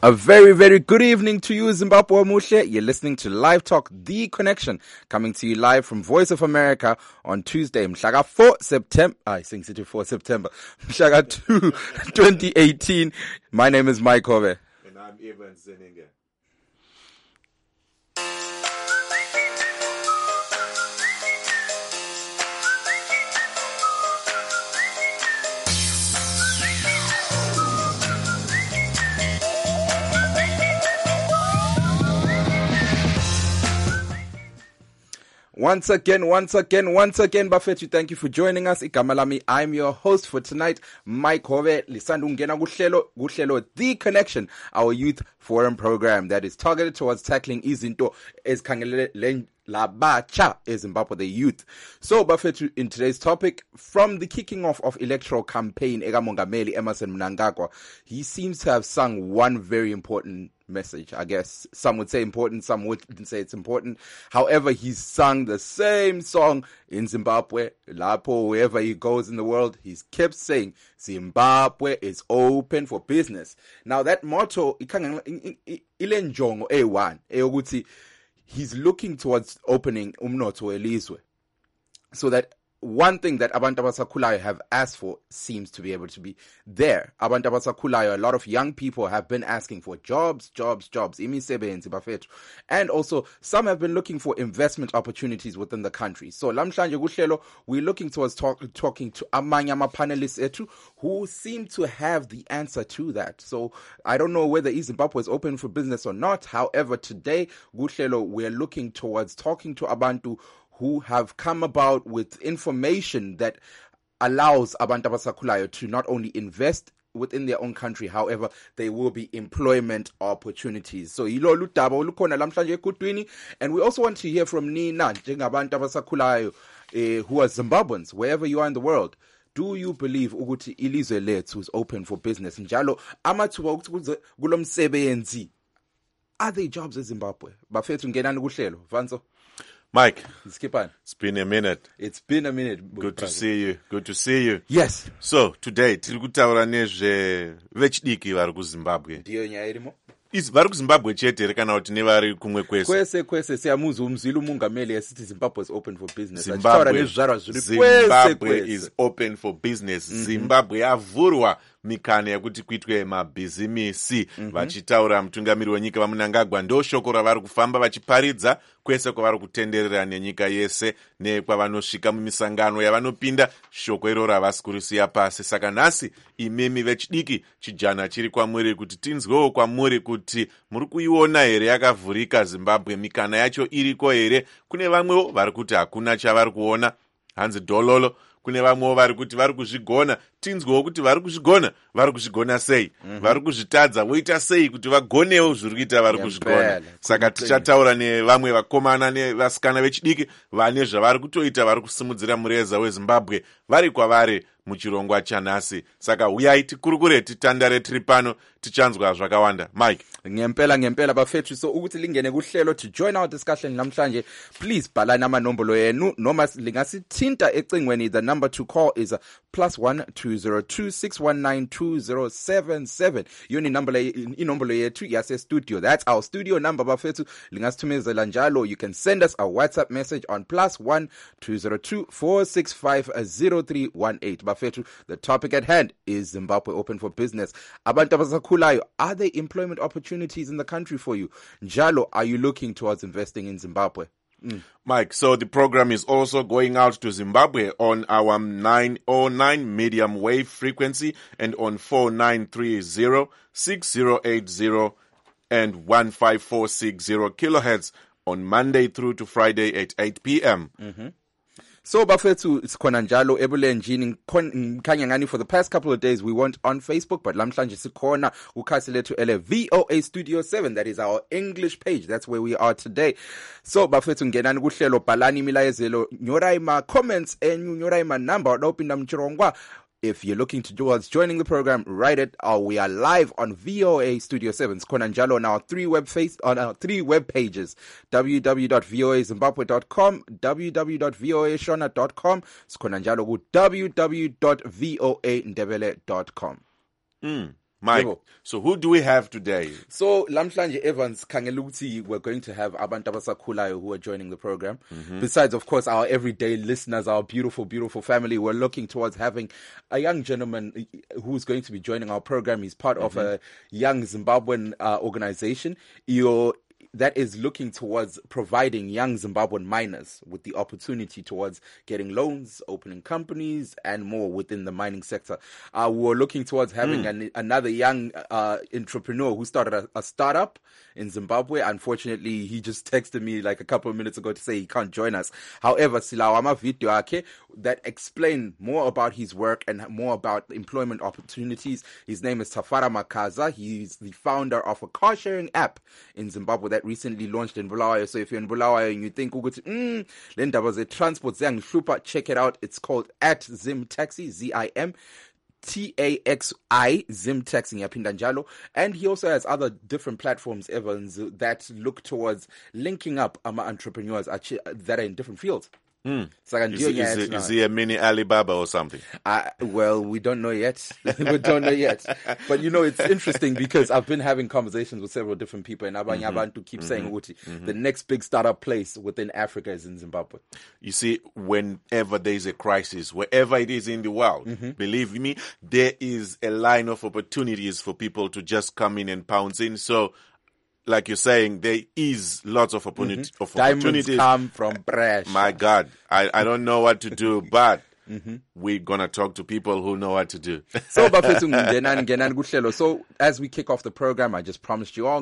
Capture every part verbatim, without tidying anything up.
A very, very good evening to you, Zimbabwe Muhle. You're listening to Live Talk, The Connection, coming to you live from Voice of America on Tuesday, Mhlaga four September. I think it's four September. Mhlaga two, twenty eighteen. My name is Mike Hove. And I'm Evan Zeninger. Once again, once again, once again, Bafethu, thank you for joining us. Igama lami, I'm your host for tonight, Mike Hove. Lisanda ungena kuhlelo, kuhlelo The Connection, our youth forum program that is targeted towards tackling izinto ezikhangelele labacha eZimbabwe, the youth. So, Bafethu, in today's topic, from the kicking off of electoral campaign, Eka Mongameli Emmerson Mnangagwa, he seems to have sung one very important message. I guess some would say important, some wouldn't say it's important. However, he's sung the same song in Zimbabwe. Lapo, wherever he goes in the world, he's kept saying Zimbabwe is open for business. Now that motto, ile njongo A one, eyokuthi he's looking towards opening umnotho elizwe, so that one thing that Abantu Abasakhulayo have asked for seems to be able to be there. Abantu Abasakhulayo, a lot of young people have been asking for jobs, jobs, jobs, imisebenzi bafethu, and also some have been looking for investment opportunities within the country. So lamhlanje kuhlelo, we're looking towards talk, talking to amanye ama-panelists etu who seem to have the answer to that. So I don't know whether Zimbabwe is open for business or not. However, today kuhlelo, we're looking towards talking to Abantu who have come about with information that allows Abantu Abasakhulayo to not only invest within their own country, however, there will be employment opportunities. So yilo ludaba olukhona lamhlanje ekudwini, and we also want to hear from Nina njengabantu Abasakhulayo eh, who are Zimbabweans, wherever you are in the world. Do you believe ukuthi ilizwe lethu is open for business? Njalo amathuba ukuthi kulomsebenzi, are there jobs in Zimbabwe? Bafethu ngenani kuhlelo Vanzo. Mike, Skipan. It's been a minute. It's been a minute. Good to see you. Good to see you. Yes. So, today, tiri kutaura nezve vechidiki vari kuZimbabwe. Ndiyo nyaya irimo. Isi vari kuZimbabwe chete kana kuti nevari kumwe kwese. Kwese kwese siyamuza umzila umungameli esithi Zimbabwe is open for business. Zimbabwe, Zimbabwe is open for business. Mm-hmm. Zimbabwe yavhurwa mikana yekuti kuitwe mabhizimisi. Mm-hmm. Vachitaura mutungamiri wenyika vaMnangagwa ndo shoko ravari kufamba vachiparidza kwese kwavari kutenderera nenyika yese nekwavanasvika mumisangano yavanopinda. Shoko iroro havasi kurisiya pasi. Saka nhasi imimi vechidiki chijana chiri kwamuri kuti tinzwewo kwamuri kuti muri kuiona here yakavhurika Zimbabwe, mikana yacho iriko here. Kune vamwewo vari kuti hakuna chavari kuona, hanzi dhololo. Kune vamwewo vari kuti vari kuzvigona. Tinzwewo kuti vari kuzvigona, vari kuzvigona sei? Mm-hmm. Vari kuzvitadza voita sei kuti vagonewo zviri kuita vari kuzvigona. Saka tichataura nevamwe vakomana nevasikana vechidiki vane zvavari kutoita, vari kusimudzira mureza weZimbabwe vari kwavari muchirongwa chanhasi. Saka uyai tikurukure, titandare, tiri pano tichanzwa zvakawanda. Mike, ngempela ngempela bafethu, so ukuthi lingene kuhlelo to join our discussion namhlanje, please bhalani amanombolo yenu noma lingasithinta ecingweni. The number to call is a plus one two zero two six one nine two zero seven seven. Yoni number inombolo yethu yase studio. That's our studio number bafethu. Lingasithumezela njalo. You can send us a WhatsApp message on plus one two zero two four six five zero three one eight. Bafethu, the topic at hand is Zimbabwe open for business. Abantu Abasakhulayo, are there employment opportunities in the country for you? Njalo, are you looking towards investing in Zimbabwe? Mm. Mike, so the program is also going out to Zimbabwe on our nine oh nine medium wave frequency and on four nine three zero, six zero eight zero and one five four six zero kilohertz on Monday through to Friday at eight p.m. Mm-hmm. So bafethu sikhona njalo ebulenjini ngikhanya ngani for the past couple of days we weren't on Facebook, but lamhlanje sikhona ukhasi lethu ele V O A Studio seven. That is our English page. That's where we are today. So bafethu ngenani kuhlelo, bhalani imilayezelo, nyorai ma comments and nyorai ma number opinda mchirongwa. If you're looking towards joining the program, write it. Uh, we are live on V O A Studio seven. Sikhona njalo on our three web face on our three web pages: w w w dot v o a zimbabwe dot com, w w w dot v o a shona dot com. Sikhona njalo ku w w w dot v o a ndebele dot com. Mm. Mike, Yebo. so who do we have today? So lamhlanje Evans Kangeluti, we're going to have abantu abasakhulayo who are joining the program. Mm-hmm. Besides, of course, our everyday listeners, our beautiful, beautiful family. We're looking towards having a young gentleman who's going to be joining our program. He's part mm-hmm. of a young Zimbabwean uh, organization. Io that is looking towards providing young Zimbabwean miners with the opportunity towards getting loans, opening companies, and more within the mining sector. Uh, we're looking towards having mm. an, another young uh, entrepreneur who started a, a startup in Zimbabwe. Unfortunately, he just texted me like a couple of minutes ago to say he can't join us. However, silawama video ake that explain more about his work and more about employment opportunities. His name is Tafara Makaza. He's the founder of a car sharing app in Zimbabwe that recently launched in Bulawayo. So if you're in Bulawayo and you think, mm, then there was a transport zang shupa, check it out. It's called at Zim Taxi, Z I M T A X I, Zim Taxi yapinda njalo. And he also has other different platforms, Evans, that look towards linking up um, entrepreneurs that are in different fields. Mm. So is, he, is, he, is he a mini Alibaba or something? Uh, well, we don't know yet. we don't know yet. But, you know, it's interesting because I've been having conversations with several different people and Abanye mm-hmm. Abantu keep mm-hmm. saying, Uti, mm-hmm. the next big startup place within Africa is in Zimbabwe. You see, whenever there is a crisis, wherever it is in the world, mm-hmm. believe me, there is a line of opportunities for people to just come in and pounce in. So, like you're saying, there is lots of, opportunity, mm-hmm. of opportunities. Diamonds come from pressure. My God, I, I don't know what to do, but mm-hmm. we're going to talk to people who know what to do. So, so as we kick off the program, I just promised you all,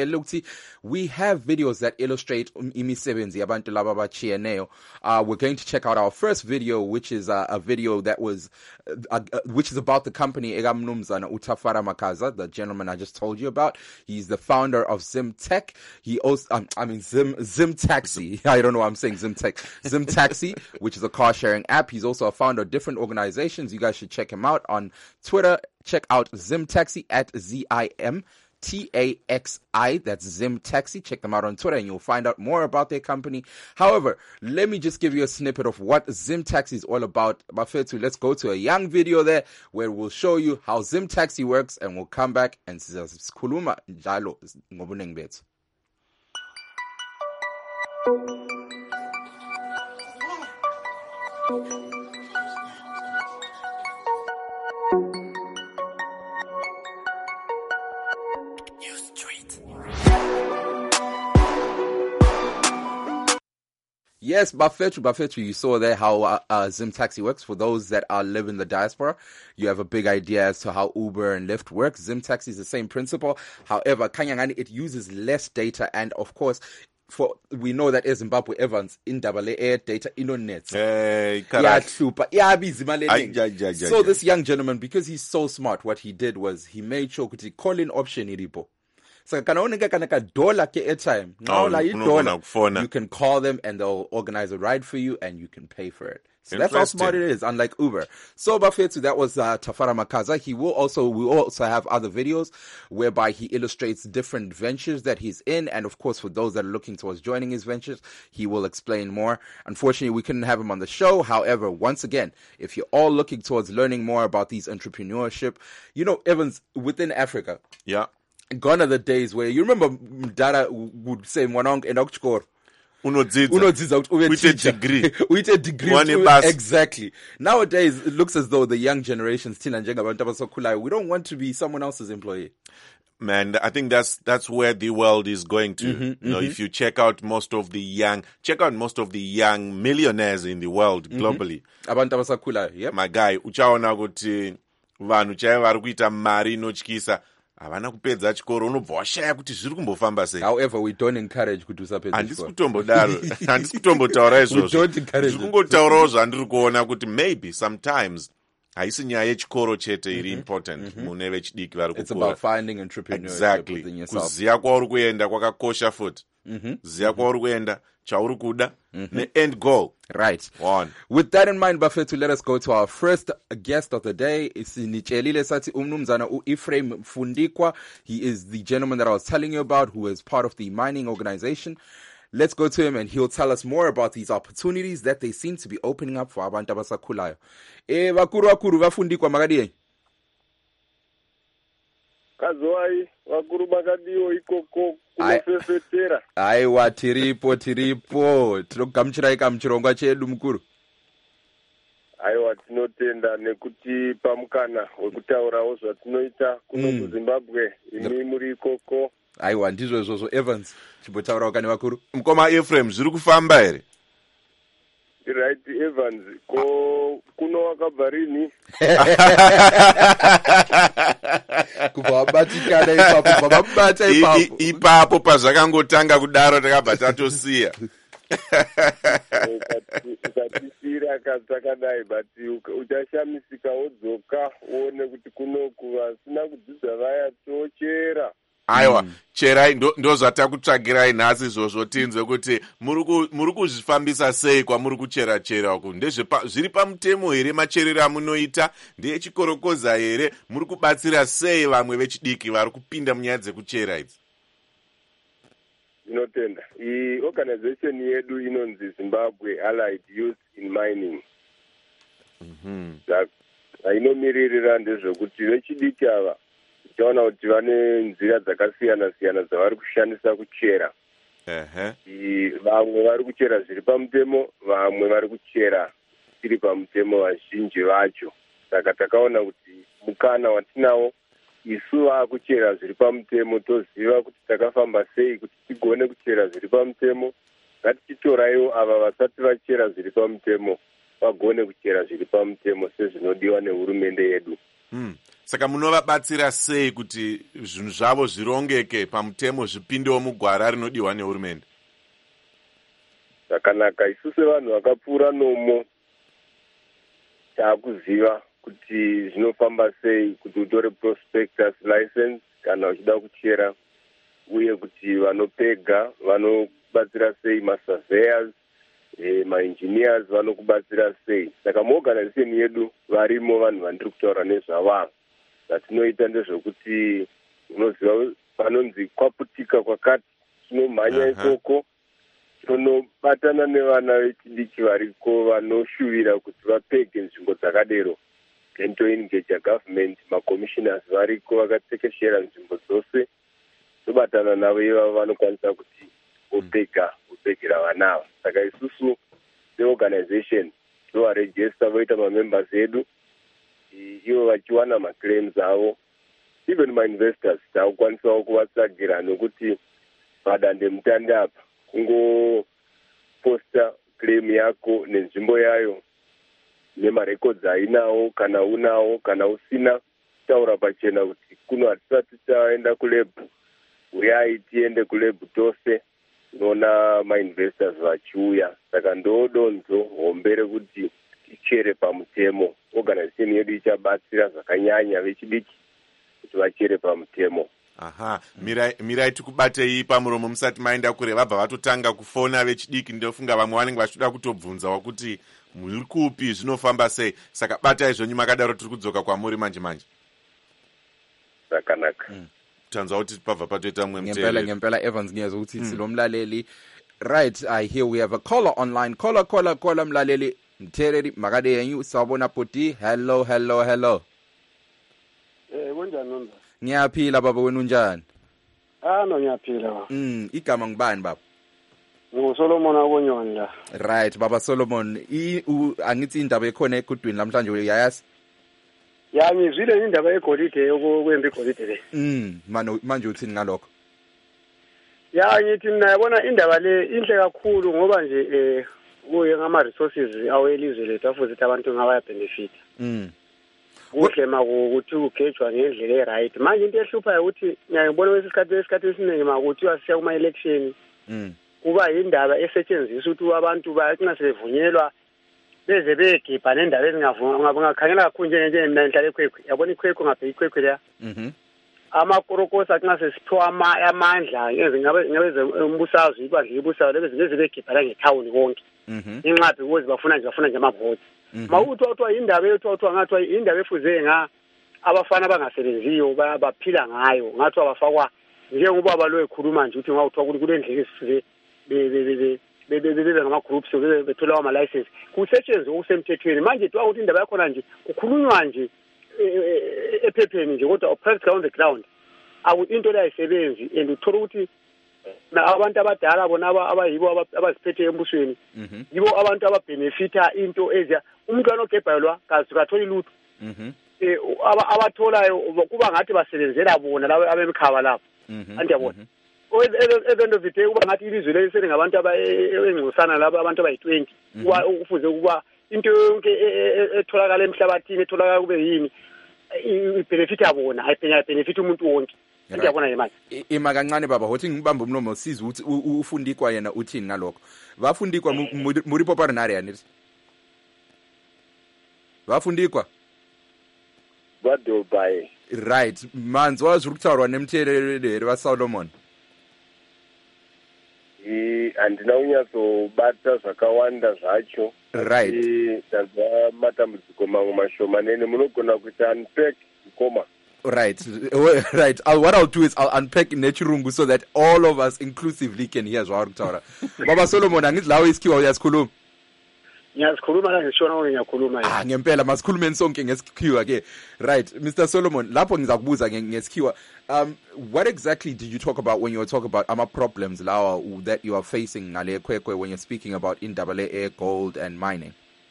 we have videos that illustrate imisebenzi yabantu laba abachiyeneyo. Uh, we're going to check out our first video, which is uh, a video that was, uh, uh, which is about the company Egamnumzana Utafara Makaza, the gentleman I just told you about. He's the founder of Zim Tech. He also, um, I mean, Zim, Zim Taxi. I don't know why I'm saying Zim Tech. Zim Taxi, which is a car sharing app. He's also a founder of different organizations. You guys should check him out on Twitter. Check out Zim Taxi at Z I M T A X I. That's Zim Taxi. Check them out on Twitter and you'll find out more about their company. However, let me just give you a snippet of what Zim Taxi is all about. Bafethu, let's go to a young video there where we'll show you how Zim Taxi works and we'll come back and sikhuluma njalo ngobunengi bethu. Yes, Bafethu, Bafethu, you saw there how uh, uh, Zim Taxi works. For those that are live in the diaspora, you have a big idea as to how Uber and Lyft work. Zim Taxi is the same principle. However, Kanyangani, it uses less data, and of course, for we know that Zimbabwe Evans in double air data internet. Hey, yeah, super. Yeah, so this young gentleman, because he's so smart, what he did was he made sure to call in option iripo. So kana unika kana ka dollar ke airtime. Now la dollar. You can call them and they'll organize a ride for you and you can pay for it. So that's how smart it is, unlike Uber. So Bafethu, that was uh, Tafara Makaza. He will also, we will also have other videos whereby he illustrates different ventures that he's in. And of course, for those that are looking towards joining his ventures, he will explain more. Unfortunately, we couldn't have him on the show. However, once again, if you're all looking towards learning more about these entrepreneurship, you know, Evans, within Africa. Yeah. Gone are the days where you remember Dada would say Mwanong and Okchkor. Unodzidza with a degree. With a degree. One Exactly. Nowadays, it looks as though the young generations, we don't want to be someone else's employee. Man, I think that's that's where the world is going to. Mm-hmm, you know, mm-hmm. If you check out most of the young, check out most of the young millionaires in the world globally. Mm-hmm. Yep. My guy, uchaona kuti vanhu chaivo vari kuita mari inotyisa. Havana kupedza chikoro unobva washaya kuti zviri kumbofamba sei. However, we don't encourage kuti usapedza chikoro. Handisi kutombodaro. Handisi kutombotaura izvozvo. We don't encourage. Ndiri kungotaurawo zvandiri kuona kuti maybe sometimes haisi nyaya yechikoro chete iri mm-hmm. important mm-hmm. mune vechidiki vari kukura. It's about finding entrepreneurship exactly. within yourself. Kuziya kwauri kuenda kwakakosha futi. Mm-hmm. Ziya kwauri kuenda chauri kuda mm-hmm. ne-end goal. Right. One. With that in mind, Bafethu, let us go to our first guest of the day. Sinitshelile sathi umnumzana u-Ephraim Fundikwa. He is the gentleman that I was telling you about who is part of the mining organization. Let's go to him and he'll tell us more about these opportunities that they seem to be opening up for abantu abasakhulayo. Eh bakuru bakuru bafundikwa makadiye. Kazowai vakuru makadiwo ikoko kunofefetera. Aiwa tiripo tiripo tinogamuchirai kamuchirongwa chedu mukuru. Aiwa tinotenda nekuti pamukana wekutaurawo zvatinoita kuno Mm. kuZimbabwe imi muri ikoko. Aiwa ndizvo izvozvo Evans chimbotaurawo kane vakuru. Mukoma Ephraim zviri kufamba here? Right Evans ko kuno wakabva rini? Kubva wabatikana ipapo kubva wabata ipapo. Ipapo pazvakangotanga kudaro takabva tatosiya. Ukatisira katakadai but uchashamisika wodzoka uone kuti kunoku vasina kudzidza vaya tochera. Aiwa, mm. cherai ndo, ndo zvatakutsvagirai nhasi izvozvo tinzwe kuti muri kuzvifambisa sei kwamuri kuchera chera uku. Zviri pamutemo here macherero amunoita? Ndeyechikorokoza here? Muri kubatsira sei vamwe vechidiki vari kupinda munyaya dzekuchera idzi? Inotenda. I organization yedu inonzi Zimbabwe Allied Youth in Mining. Mhm. Mm inomiririra ndezvekuti vechidiki ava tichaona kuti vane nzira dzakasiyana siyana dzavari kushandisa kuchera. Ehe. Vamwe vari kuchera zviri pamutemo, vamwe vari kuchera tiri pamutemo vazhinji vacho. Saka takaona kuti mukana watinawo isu vakuchera zviri pamutemo toziva kuti takafamba sei kuti tigone kuchera zviri pamutemo. Ngatichitoraiwo ava vasati vachera zviri pamutemo vagone kuchera zviri pamutemo sezvinodiwa nehurumende yedu. Mm. Saka munovabatsira sei kuti zvinhu zvavo zvirongeke pamutemo zvipindewo mugwara rinodiwa nehurumende? Zvakanaka, isu sevanhu vakapfuura nomo taakuziva kuti zvinofamba sei kuti utore prospectus license kana uchida kuchera, uye kuti vanopega vanobatsira sei, masurveyors, eh, maengineers vanokubatsira sei. Saka muorganization yedu varimo vanhu vandiri kutaura nezvavavo. Zvatinoita ndezvekuti unoziva panonzi kwaputika kwakati, tinomhanya ikoko tonobatana nevana vechidiki variko vanoshuvira kuti vapege nzvimbo dzakadero, then toengage government, macommissioners variko vakatekeshera nzvimbo dzose, tobatana navo ivavo vanokwanisa kuti vopega vopegera vanava. Saka isusu seorganization tovaregister voita mamembers edu, ivo vachiwana maclaims avo. Even mainvestors taakukwanisawo kuvatsagira nokuti padande mutande apa kungoposta claim yako nenzvimbo yayo nemarecords ainawo, kana unawo kana usina, taura pachena kuti kuno hatisati taenda kulab, uyai tiende kulab tose, unoona mainvestors vachiuya. Saka ndodonzo hombe rekuti tichere pamutemo. Organization yedu ichabatsira zvakanyanya vechidiki kuti vachere pamutemo. Aha, mirai mirai tikubatei pamuromo musati maenda kure, vabva vatotanga kufona vechidiki. Ndofunga vamwe vanenge vachida kutobvunzawo kuti muri kupi, zvinofamba sei. Saka batai zvonyu makadaro tiri kudzoka kwamuri manje manje. Zvakanaka. Mm. Tanzwa kuti pabva patoita mumwe mutero. Ngempela ngempela Evans ngiyazi ukuthi mm. silomlaleli. Right, I hear we have a caller online. Caller caller caller mlaleli mthereri makade yenyu sawubona bhuti. Hello hello hello. Eh kunjani nonza? Ngiyaphila baba, wena unjani? Ah no ngiyaphila baba. Mm, igama ngibani baba? NguSolomon Akonyoni la. Right baba Solomon, I angithi indaba ekhona egudwini namhlanje uyayazi? Ya ngizwile indaba egolide yokwemba igolide le. Mm, manje manje uthini ngalokho? Ya ngithi mina yabona indaba le inhle kakhulu ngoba nje eh kuye ngama resources awelizwe lethu afuthi abantu ngabaya benefit. Mm. Kuhle makuthi ugejwa ngendlela eright. Manje into ehlupha ukuthi ngiyabona wesikhathi esikhathi esiningi makuthi wasiya kuma election. Mm. Kuba indaba esetshenziswa ukuthi abantu bayacinga sevunyelwa beze begibha nendaba ezingavunga ngakhangela kakhulu nje nje mina ngihlale ekhwekhwe. Yabona ikhwekhwe ngapha ikhwekhwe la. Mhm. Amakorokosa acinga sesiphiwa amandla ngeze ngabe ngabe umbusazwe ibandla ibusayo lezi lezi begibha la ngetown konke. Mhm. Inqaphi ukuthi bafuna nje bafuna nje amavoti. Mawuthi wathwa indaba yethu wathwa ngathwa indaba efuze nga abafana bangasebenziyo baphila ngayo ngathi abafakwa njengoba balo ekhuluma nje ukuthi ngawuthwa ukuthi kule ndlela esifuze be be be be bebe ngama groups bethola ama license kusetshenzwe okusemthethweni. Manje twa ukuthi indaba yakho nje kukhulunywa nje ephepheni nje kodwa practical on the ground awu into leyayisebenzi and uthola ukuthi abantu abadala bona abayibo abaziphethe embusweni yibo abantu ababhenefitha into ezia umuntu anogebhelwa kathola lutho eh abatholayo kuba ngathi basebenzela bona labo abemkhaba lapho andiyabona at the end of the day kuba ngathi ilizwe lesele ngabantu abengcosana labo abantu abayi twenty kufuze kuba into yonke etholakala emhlabathini etholakala kube yini ibenefita bona ayibenefita umuntu wonke andiyabona nje manje ima kancane baba hothi ngibamba umlomo siza ukuthi ufundikwa yena uthini ngalokho bafundikwa muri poparinari yani bafundikwa badobaye right manzi wazuri kutaurwa nemuteveri vaSolomon eh andina unyatsobata zvakawanda zvacho right tazwa matambudziko mamwe mashomanene munogona kuita unpack koma right right I'll, what I'll do is I'll unpack nechirungu so that all of us inclusively can hear zvauri kutaura baba Solomon angithi lawe isikhiwa uyasikhuluma ngiyasikhuluma la ngishona ukuthi ngiyakhuluma yini ah ngempela masikhulumeni sonke ngesikhiwa ke right Mister Solomon lapho ngizakubuza ngesikhiwa um what exactly did you talk about when you were talking about ama problems lawa that you are facing ngale kwekwe when you're speaking about indaba le air gold and mining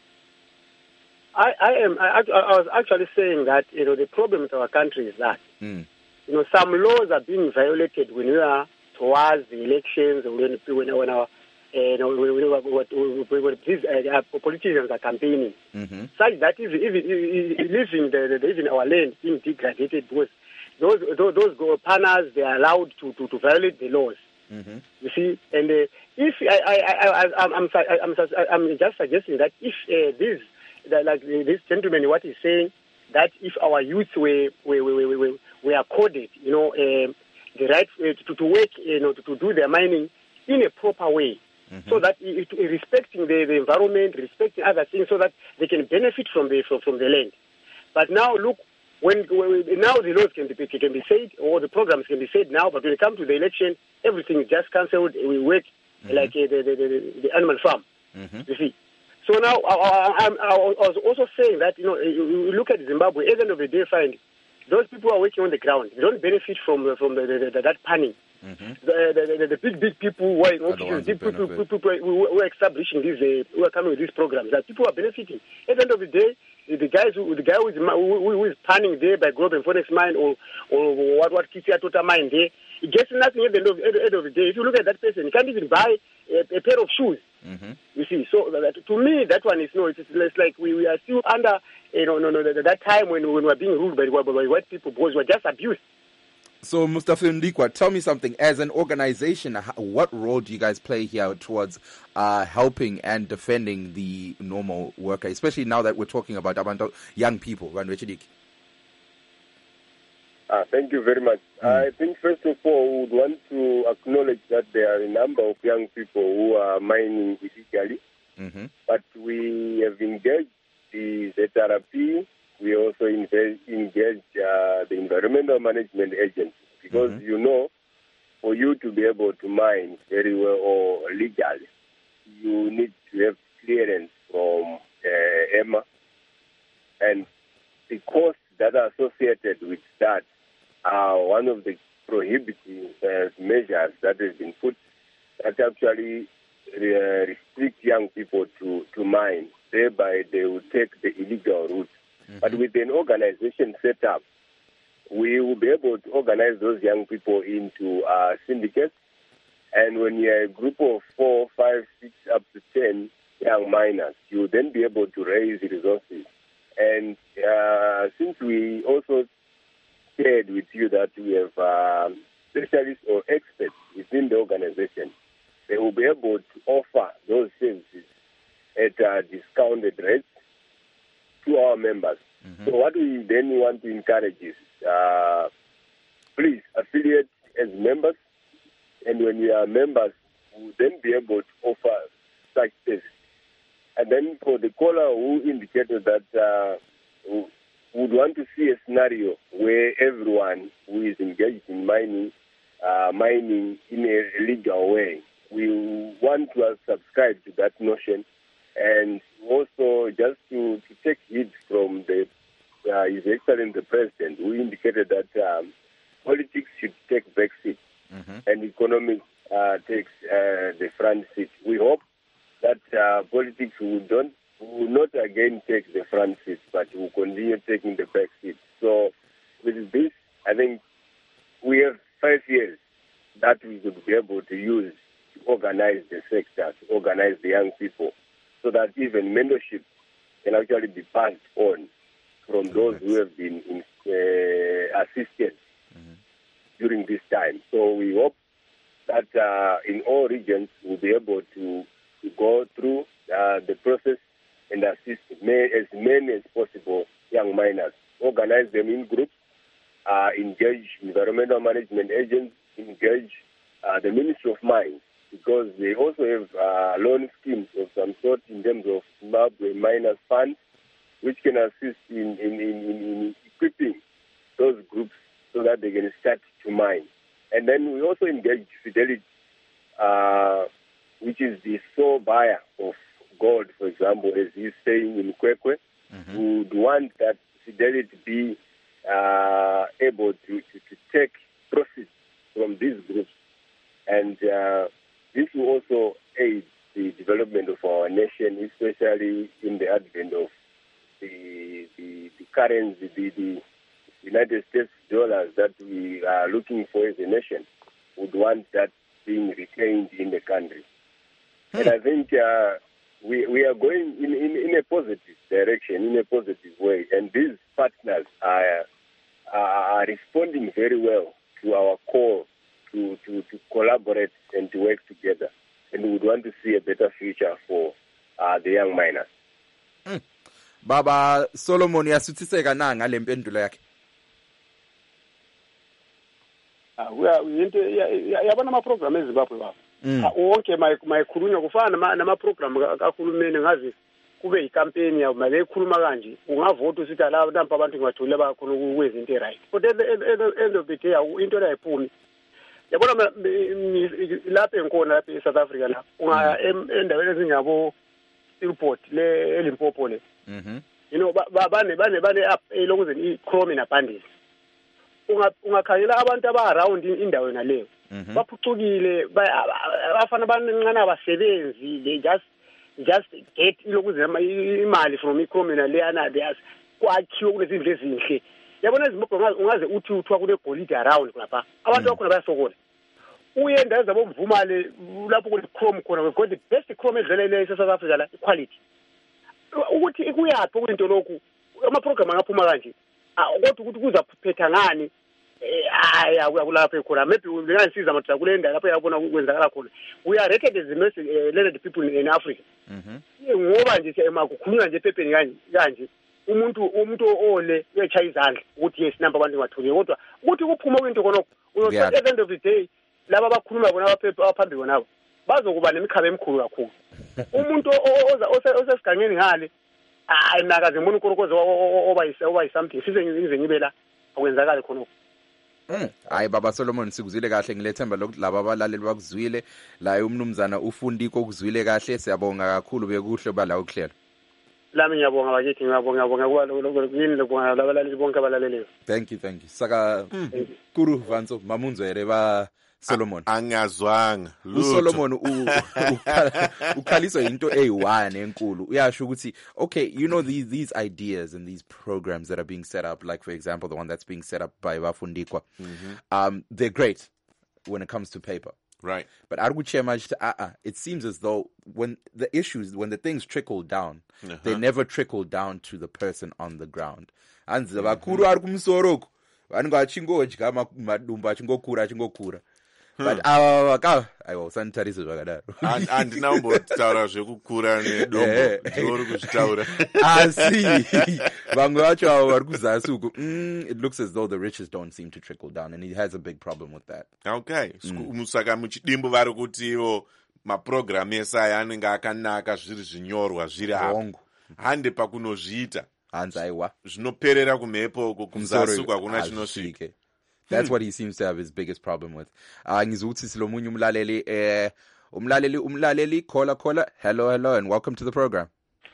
I, I am. I, I was actually saying that you know the problem with our country is that mm. you know some laws are being violated when we are towards the elections, when when, when our uh, when, when, when, when these uh, politicians are campaigning, mm-hmm. such that even even leaving the, the even our land being degraded because those those, those go partners they are allowed to, to, to violate the laws. Mm-hmm. You see, and uh, if I I I I I'm I'm I'm, I'm just suggesting that if uh, these That, like this gentleman, what he's saying, that if our youth were were were, were, were accorded, you know, um, the right uh, to, to work, you know, to, to do their mining in a proper way, mm-hmm. so that it, it, respecting the, the environment, respecting other things, so that they can benefit from the from, from the land. But now, look, when, when now the laws can be can be said, or the programs can be said now, but when it comes to the election, everything is just cancelled. We work mm-hmm. like uh, the, the, the the animal farm. Mm-hmm. You see. So now, I, I, I was also saying that, you know, you look at Zimbabwe, at the end of the day, find those people who are working on the ground, they don't benefit from from the, the, the, that panning. Mm-hmm. The, the, the, the big, big people who are, offices, people, people, people who are establishing these, uh, who are coming with these programs, that people are benefiting. At the end of the day, the guys who, the guy who is, who, who is panning there by Globe and Phoenix mine or, or what, what Kisia Tota mine there, he gets nothing at the end of, at the end of the day. If you look at that person, he can't even buy a, a pair of shoes. Mm-hmm. You see, so that, to me, that one is no. It's, it's like we, we are still under, you know, no, no, no, that time when, when we were being ruled by, by, by white people because we were just abused. So, Mustafa Ndikwa, tell me something. As an organization, what role do you guys play here towards uh, helping and defending the normal worker, especially now that we're talking about young people? Uh, thank you very much. Mm. I think, first of all, we would want to acknowledge that there are a number of young people who are mining illegally, mm-hmm. but we have engaged the Z R P. We also engage, engage uh, the Environmental Management Agency because, mm-hmm. you know, for you to be able to mine very well or legally, you need to have clearance from uh, E M A. And the costs that are associated with that are one of the prohibiting uh, measures that has been put that actually uh, restrict young people to, to mine. Thereby, they will take the illegal route. Mm-hmm. But with an organization set up, we will be able to organize those young people into uh, syndicates. And when you're a group of four, five, six, up to ten young miners, you will then be able to raise resources. And uh, since we also shared with you that we have uh, specialists or experts within the organization, they will be able to offer those services at uh, discounted rates to our members. Mm-hmm. So what we then want to encourage is, uh, please affiliate as members, and when you are members, we will then be able to offer such services. And then for the caller who indicated that uh, who would want to see a scenario where everyone who is engaged in mining, uh, mining in a legal way, we want to uh, subscribe to that notion, and also just to, to take heed from the uh, His Excellency the President, who indicated that um, politics should economic uh, takes uh, the front seat. We hope that uh, politics will, don't, will not again take the front seat, but will continue taking the back seat. So with this, I think we have five years that we could be able to use to organize the sector, to organize the young people, so that even mentorship can actually be passed on from those who have been in, uh, assisted mm-hmm. during this time. So we hope that uh, in all regions we'll be able to, to go through uh, the process and assist may, as many as possible young miners, organize them in groups, uh, engage environmental management agents, engage uh, the Ministry of Mines, because they also have uh, loan schemes of some sort in terms of Zimbabwe Miners Fund, which can assist in, in, in, in equipping those groups so that they can start to mine. And then we also engage Fidelity, uh, which is the sole buyer of gold, for example, as he's saying in Kwekwe. Mm-hmm. We would want that Fidelity be uh, able to, to, to take profits from these groups. And uh, this will also aid the development of our nation, especially in the advent of the, the, the currency, the, the United States dollars that we are looking for as a nation. Would want that being retained in the country. Hmm. And I think uh, we, we are going in, in, in a positive direction, in a positive way. And these partners are, are responding very well to our call to, to, to collaborate and to work together. And we would want to see a better future for uh, the young miners. Mm. Baba Solomon yasuthiseka na ngale mpendulo yakhe. Ah uya into yabona ama program eZimbabwe baba. Wonke mayikhulunywa kufana nama program kaHulumeni ngazi kube icampaign ya manje ekhuluma kanje ungavota usithi la nampa abantu ngibathule bakhona ukwezinto right. But end of the day into la iphumi. Yabona lapha enkona lapha eSouth Africa lapha unga endaweni ezingabo Stillport le eLimpopo le. Mhm. You know bane bane bane up elokuzeni iChrome inabundles. Unga ungakhangela abantu aba around indawo naleyo. Baphucukile bafana abancane abasebenzi they just just get ilokuzema imali from iChrome naleyana there's kwakhiwe kulezindlu ezinhle. Yabona izimbabwe ungaze uthi uthwa kule golide around lapha. Abantu bakhona bayasokola. Uyenda zabomvumale lapho kule Chrome khona because the best Chrome edlelele eSouth Africa la quality. Ukuthi ikuyaphi kwinto lokhu ama program angaphuma kanje. Kodwa ukuthi kuzaphetha ngani eh aya kulapha ekhona maybe ngingasiza amadoda kulenda lapho yabona ukwenzakala khona. We are rated as the most uh, learned people in Africa. Mhm. Ngoba nje emakukhulunywa nje ephepheni kanje kanje. Umuntu umuntu ole uyachaya izandla ukuthi yes number abantu ngathuli kodwa ukuthi kuphuma kwinto konoko uyothatha at the end of the day laba abakhuluma bona abaphepha abaphambi bonabo bazokuba nemikhaba emikhulu kakhulu. Umuntu oza osesigangeni ngale hayi nakaze umuntu unkorokozo oba yisa oba yisamthi size ngize ngibe la okwenzakala khonoko. Mm. Hayi baba Solomon sikuzwile kahle ngilethemba lokuthi laba abalaleli bakuzwile la umnumzana ufundiko ukuzwile kahle siyabonga kakhulu bekuhle bala ukuhlela. Lami ngiyabonga bakithi ngiyabonga ngiyabonga yini lokubonga labalaleli bonke abalaleleyo. Thank you thank you. Saka mm. Kuru Vanzo mamunzwere ba Solomon. Angazwanga. uSolomon ukhaliswa into eyi-one enkulu. Uyasho ukuthi okay, you know these these ideas and these programs that are being set up, like for example the one that's being set up by Bafundikwa. Mm-hmm. Um they're great when it comes to paper. Right. But uh-uh, it seems as though when the issues, when the things trickle down, uh-huh. they never trickle down to the person on the ground. And but uh ayo sanitarise zvakadaro andina kumbotaura zvekukura nedombo ndori kuzvitaura asi vamwe vacho avo vari kuzasi uku it looks as though the riches don't seem to trickle down and he has a big problem with that. Okay. Saka muchidimbo vari kuti ivo maprogram ese aya anenge akanaka zviri zvinyorwa zviri apo hande pakunozviita hanzi aiwa zvinoperera kumhepo uko kumzasi uko hakuna chinosvika. That's hmm. what he seems to have his biggest problem with. Uh, ngizuthi silomunye umlaleli eh umlaleli umlaleli caller caller hello hello and welcome to the program.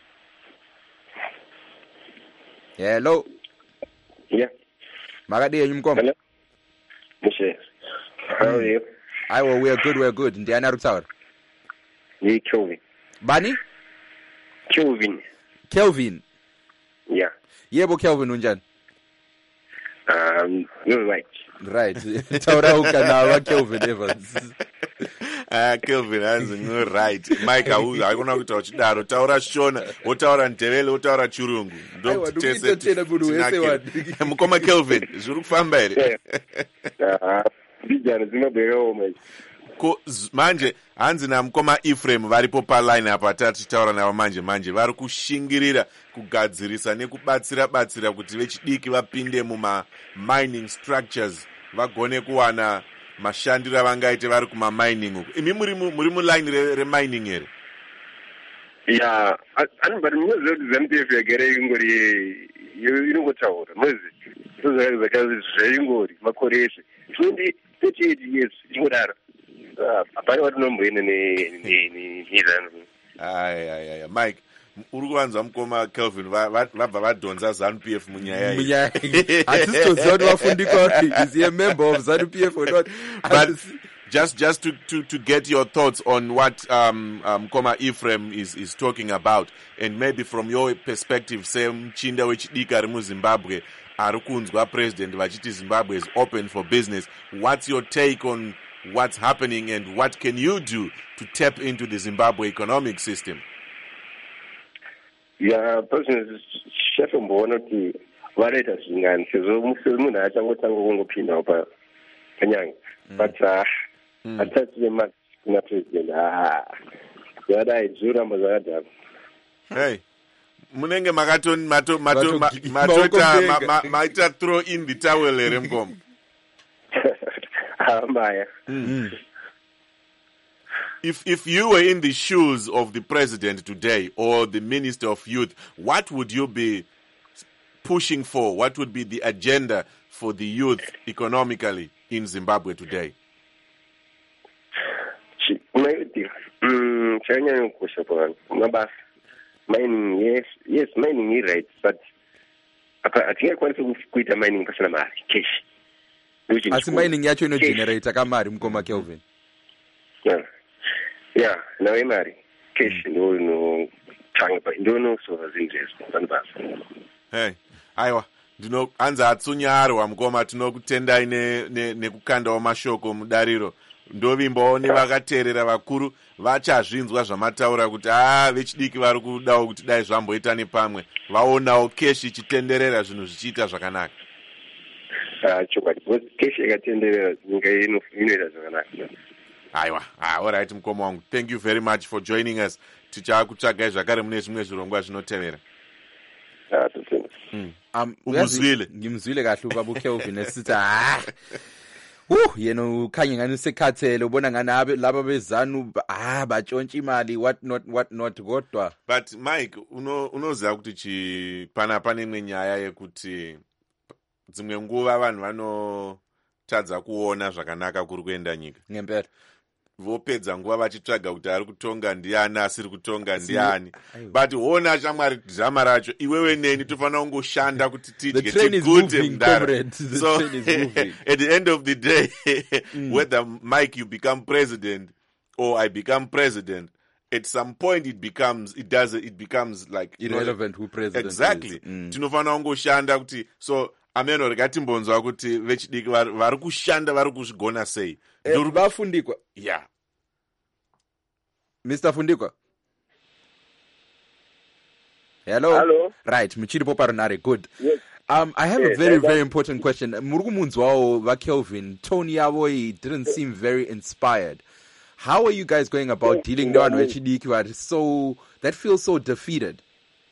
Yeah, hello. Yeah. Magadi yimkomo. Hello. Mshe. How are you? Aiwa, we are good, we are good. Ndiani arutaura? Ni Kelvin. Bani? Kelvin. Kelvin. Yeah. Yebo Kelvin unjani? Um, you're right. Right. Taura ukana Kelvin Evans. Ah, Kelvin hanzi no right. Mike auza akuna kuti uchidaro taura shona, wotaura ndevele, wotaura chirungu. Aiwa, ndikita tena munhu wese wadi. Mukoma Kelvin, zviri kufamba here. Ah, ndijana zinobhero manje. Ko manje hanzi namukoma Ephraim varipo paline apa tataura navo manje manje vari kushingirira kugadzirisa nekubatsira batsira kuti vechidiki vapinde muma mining structures vagone kuwana mashandiro avangaite vari kuma mining uko. Imi muri muri mu line re, re mining here. Yeah, and but most of the M P F yagere ingori inongotaura. Mwezi. Zozaka zakazi zvingori makoreshe. twenty thirty-eight years ingodaro. Apana watu nomboine ni ni ni ni zanu. Ai ai ai Mike uri kuvanza mukoma Kelvin vabva vadhonza ZANU P F munyaya iyi. Munyaya. Hatitoziva kuti vafundika kuti is he a member of ZANU P F or not. But just just to to to get your thoughts on what um um Mukoma Ephraim is is talking about, and maybe from your perspective, say mchinda wechidiki ari muZimbabwe ari kunzwa president vachiti Zimbabwe is open for business. What's your take on what's happening and what can you do to tap into the Zimbabwe economic system? Yeah, personally, chef mbona kuti vareta zvingani sezvo munhu achangotanga kungopinda pa kanyanga. But uh atati the kuna president ah yada izuramba zakadaro. Hey, munenge makaton mato mato matota maita throw in the towel here Mukoma. Maya. Mm. If if you were in the shoes of the president today or the minister of youth, what would you be pushing for? What would be the agenda for the youth economically in Zimbabwe today? Mm, mining, yes, yes, mining is right, but I think I want to quit a mining person cash. Asi mining yacho ino generator kamari Mukoma Kelvin. Yeah. Yeah, na imari. Cash ndo no tanga ndo no so zinjesi vanbasa. Hey, aiwa. Ndino anza atsunyaro wa Mukoma tinokutendai ne nekukanda wa mashoko mudariro. Ndovimbo nevakateerera vakuru vachazvinzwa zvamataura kuti ah vechidiki vari kudawo kuti dai zvamboita nepamwe vaonawo cash ichitenderera zvinhu zvichiita zvakanaka. Ah, chokwadi. Cash ikatenderera nyika ino inoita zvakanaka. Aiwa, ah, all right Mukoma wangu. Thank you very much for joining us. Tichakutsvagai zvakare mune zvimwe zvirongwa zvinotevera. Ah, totenda. Mm. Um, umuzwile. Ngimzwile kahle ubaba uKelvin esithi ah Uh, yena ukhanye ngani sekhathele ubona ngani laba bezanu ah batshontsha imali what not what not kodwa. But Mike uno unoziva kuti chi pana pane imwe nyaya yekuti dzimwe nguva vanhu vanotadza kuona zvakanaka kuri kuenda nyika. Ngempela. Vopedza nguva vachitsvaga kuti ari kutonga ndiani asiri kutonga ndiani. But wona chamwari dhama racho iwewe neni tofanira kungoshanda kuti tidye tigute mudaro. So at the end of the day mm. whether Mike you become president or I become president, at some point it becomes it does it becomes like irrelevant who president exactly is. Mm. Tinofanira kungoshanda kuti so ameno rikatimbonzwa kuti vechidiki vari kushanda vari kuzvigona sei. Nduri vafundikwa. Yeah. Mister Fundikwa. Hello. Hello. Right, Michiri Poparonare, good. Yes. Um, I have yes, a very, very important question. Murugumunzwao va Kelvin, Tony Yavoi didn't seem very inspired. How are you guys going about yes, dealing with no H D Q so that feels so defeated?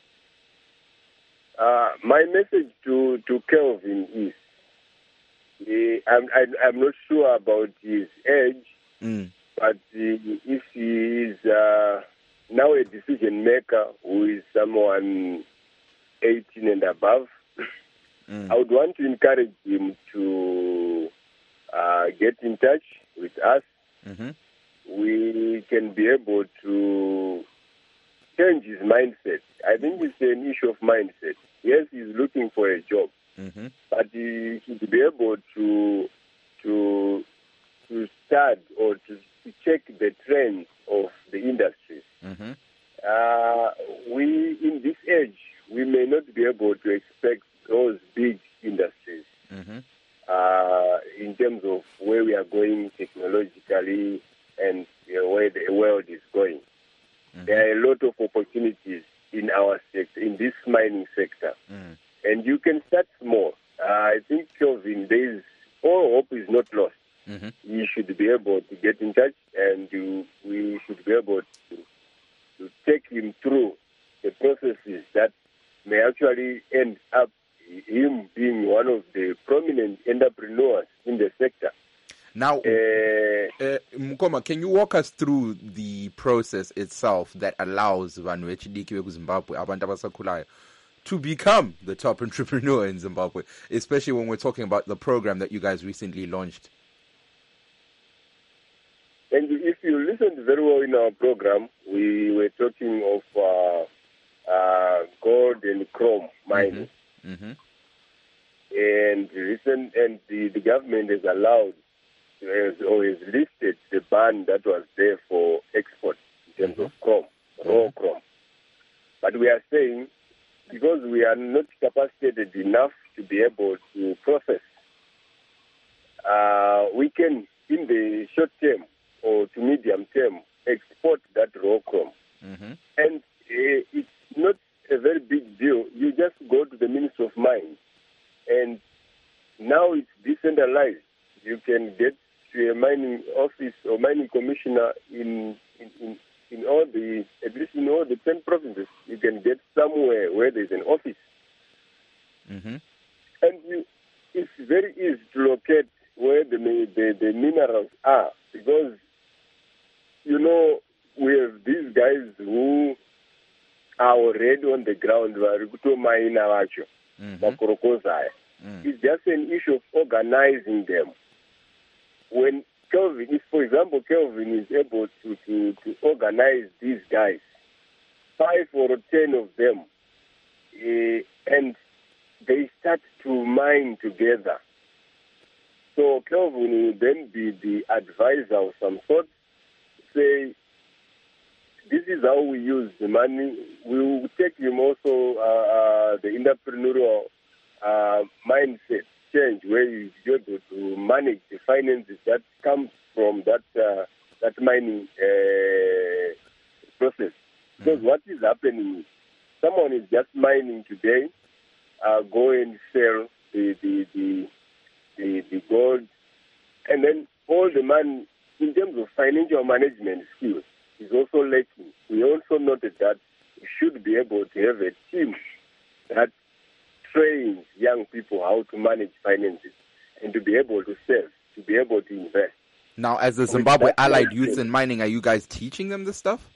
Uh, my message to, to Kelvin is uh, I'm, I, I'm not sure about his age, mm. but uh, if he is uh, now a decision maker who is someone eighteen and above, mm. I would want to encourage him to uh, get in touch with us. Mm-hmm. We can be able to change his mindset. I think it's an issue of mindset. Yes, he's looking for a job, mm-hmm. but he should be able to to to start stud or to, to check the trends of the industries. Mm-hmm. Uh, we, in this age, we may not be able to expect those big industries Mm-hmm. uh, in terms of where we are going technologically and you know, where the world is going. Mm-hmm. There are a lot of opportunities in our sector, in this mining sector. Mm-hmm. And you can start small. Uh, I think, Kelvin, there is, all hope is not lost. Mm-hmm. You should be able to get in touch, and you, we should be able to, to take him through the processes that may actually end up him being one of the prominent entrepreneurs in the sector. Now, uh, uh, Mkoma, can you walk us through the process itself that allows vanhu vechidikiwe kuZimbabwe, abantu abasakhulayo, to become the top entrepreneur in Zimbabwe, especially when we're talking about the program that you guys recently launched? And if you listened very well in our program, we were talking of uh, uh, gold and chrome mining. Mm-hmm. Mm-hmm. And recent, and the, the government has allowed, has always listed the ban that was there for export in terms mm-hmm. of chrome, raw mm-hmm. chrome. But we are saying, because we are not capacitated enough to be able to process, uh, we can, in the short term or to medium term, export that raw chrome. Mm-hmm. And uh, it's not a very big deal. You just go to the Ministry of Mines, and now it's decentralized. You can get to a mining office or mining commissioner in in, in in all the, at least in all the ten provinces. You can get somewhere where there's an office. Mm-hmm. And you, it's very easy to locate where the, the, the minerals are, because, you know, we have these guys who are already on the ground. Mm-hmm. Mm. It's just an issue of organizing them. When Kelvin, if for example Kelvin is able to, to, to organize these guys, five or ten of them, uh, and they start to mine together. So Kelvin will then be the advisor of some sort, say, this is how we use the money. We will take him also uh, uh, the entrepreneurial uh, mindset change, where you be able to manage the finances that comes from that uh, that mining uh, process. Because mm-hmm. what is happening is someone is just mining today, uh, go and sell the the, the the the gold, and then all the money in terms of financial management skills is also lacking. We also noted that we should be able to have a team that trains young people how to manage finances and to be able to save, to be able to invest. Now, as the Zimbabwe Allied Youth in Mining, are you guys teaching them this stuff?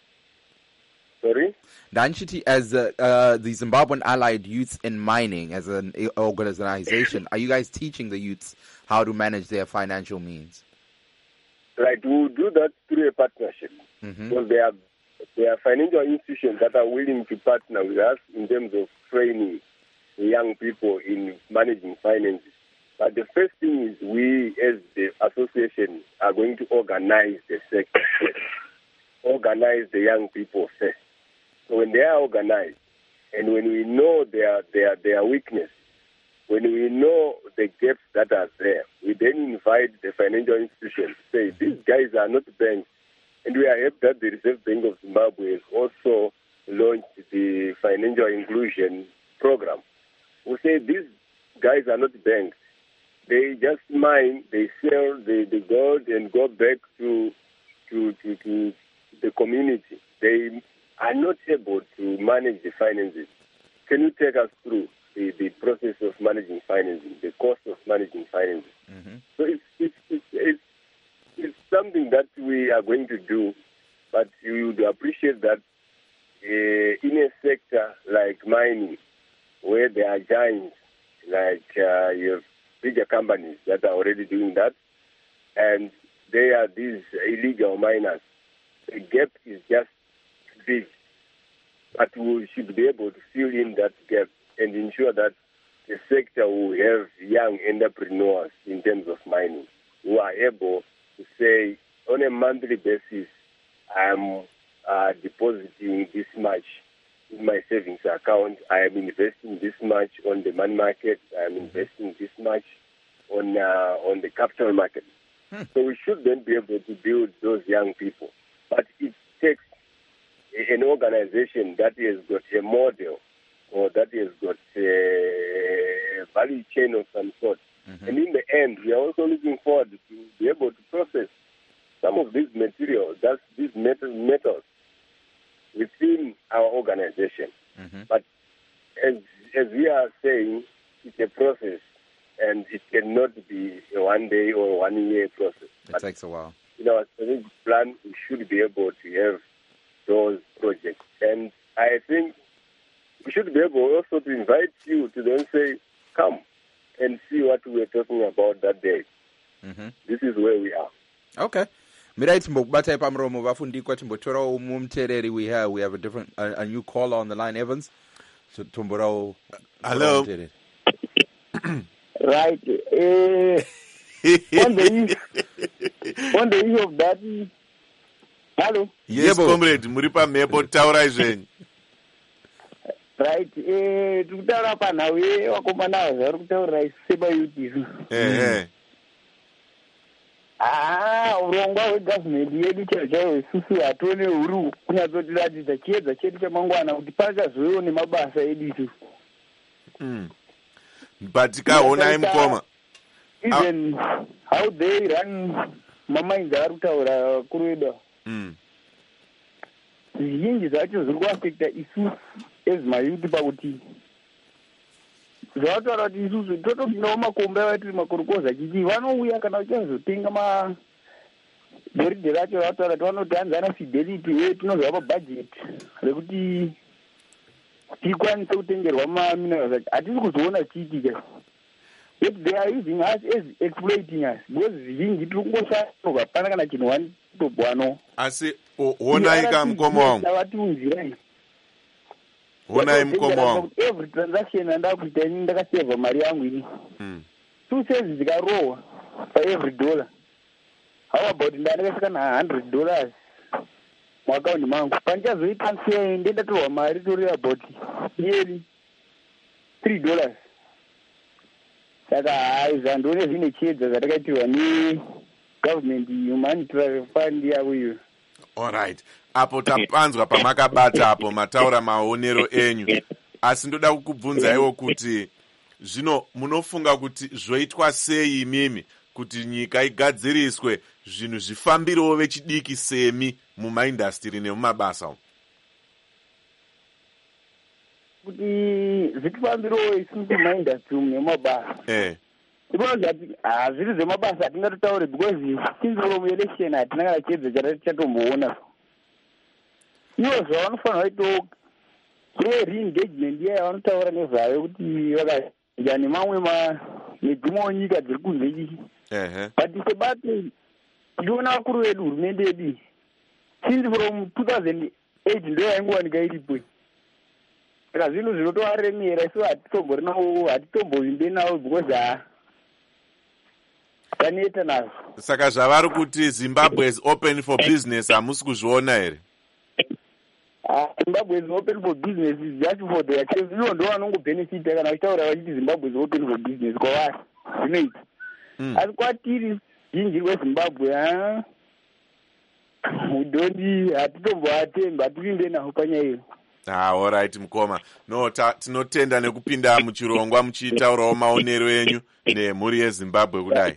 Sorry? Danchiti, as uh, uh, the Zimbabwean Allied Youths in Mining, as an organization, are you guys teaching the youths how to manage their financial means? Right, we'll do that through a partnership. Mm-hmm. Because there are, there are financial institutions that are willing to partner with us in terms of training young people in managing finances. But the first thing is we, as the association, are going to organize the sector, organize the young people first. So when they are organized, and when we know their their their weakness, when we know the gaps that are there, we then invite the financial institutions to say, these guys are not banks. And we are happy that the Reserve Bank of Zimbabwe has also launched the financial inclusion program. We say these guys are not banks. They just mine, they sell the, the gold and go back to, to, to, to the community. They are not able to manage the finances. Can you take us through the, the process of managing finances, the cost of managing finances? Mm-hmm. So it's, it's, it's, it's, it's something that we are going to do, but you would appreciate that uh, in a sector like mining, where there are giants, like uh, you have bigger companies that are already doing that, and they are these illegal miners. The gap is just big, but we should be able to fill in that gap and ensure that the sector will have young entrepreneurs in terms of mining who are able to say, on a monthly basis, I'm uh, depositing this much in my savings account. I am investing this much on the money market. I am investing this much on uh, on the capital market. Hmm. So we should then be able to build those young people. But it takes an organization that has got a model or that has got a value chain of some sort. Mm-hmm. And in the end, we are also looking forward to be able to process some of these materials, that's these metal, metals within our organization. Mm-hmm. But as as we are saying, it's a process, and it cannot be a one day or one year process. It but takes a while. In our strategic plan, we should be able to have those projects. And I think we should be able also to invite you to then say, come and see what we were talking about that day. Mm-hmm. This is where we are. Okay. Mirai timbokubata pamromo vafundikwa timbotora umumtereri we have we have a different a, a new caller on the line. Evans, so tomborao. Hello. Right. Uh, on the issue, on the issue of that. Hello. Yes, comrade. Muripa mebo taura izvenyu. Right. Eh, tukutaura panhawe wakomana vari kutaura seba youth. Eh. Ah, urongwa hwegavhmendi yedu chaiwo isusu hatione huri kunyatsotiratidza chiedza chedu chamangwana kuti pachazovewo nemabasa edu isu. Mm. But tikaonai mukoma. Even uh, how they run mamainzi avari kutaura vakuru vedu. Mm. Zvizhinji zvacho zviri kuafekta isusu as mayuthi pakuti zvavataura kuti isusu totopindawo makomba avatiri makorokoza chichi vanouya kana uchazotenga magoridhe racho vataura kuti vanoti hanzi ana fidelity uye tinozva pabhajeti rekuti tikwanise kutengerwa maminerals acho hatisi kuzoona chiitika. Yet they are using us as exploiting us because zvizhinji tiri kungoshaurwa hapana kana chinhu wanitobwano. Asi honai kamukoma wangu. Vatiunzirai. Honai mukoma wangu. Every transaction anda kuita ini ndakaseva mari yangu ini. Mm. Two cents zikarowa for every dollar. How about ndandakasvika na one hundred dollars muakaunti mangu. Pandichazoitransfer ndendatorwa mari tori about nearly three dollars. Saka hai zvandione zvine chiedza zvatakaitirwa negovernment humanitarian fund yavo iyo. Alright. Apo tapanzwa pamakabata apo mataura maonero enyu. Asi ndoda kukubvunzaiwo kuti zvino munofunga kuti zvoitwa sei imimi kuti nyika igadziriswe zvinhu zvifambirewo vechidiki semi mumaindastry nemumabasa umu? Kuti zvitifambirewo isusu mumaindastry umu nemumabasa. Eh. Because hazviri zvemabasa hatingatotaure because since from election hatina kana chiedza chatatomboona. Ivo zvavanofanira kuitawo kune re-engagement iya yavanotaura nezvayo kuti vakaja nemamwe nedzimwewo nyika dziri kunze ichi. But sebate ndiona vakuru vedu hurumende yedu since from two thousand eight ndo yaingowanika iripo. Saka zvinhu zvinotovaremera isu hatitombori nawo hatitombovimbe nawo because ha taneta nazvo. Saka zvavari kuti Zimbabwe is open for business hamusi kuzviona here? Zimbabwe is open for business is just for their case. Ivo ndo vanongobenefita kana vachitaura vachiti Zimbabwe is open for business kwavari zvinoita. Asi kwatiri zhinji rweZimbabwe ha udoni hatitomboatemba hativimbe naho panyaya iyo. Ah, all right mukoma. No, tinotenda nekupinda muchirongwa muchitaurawo maonero enyu nemhuri yeZimbabwe kudai.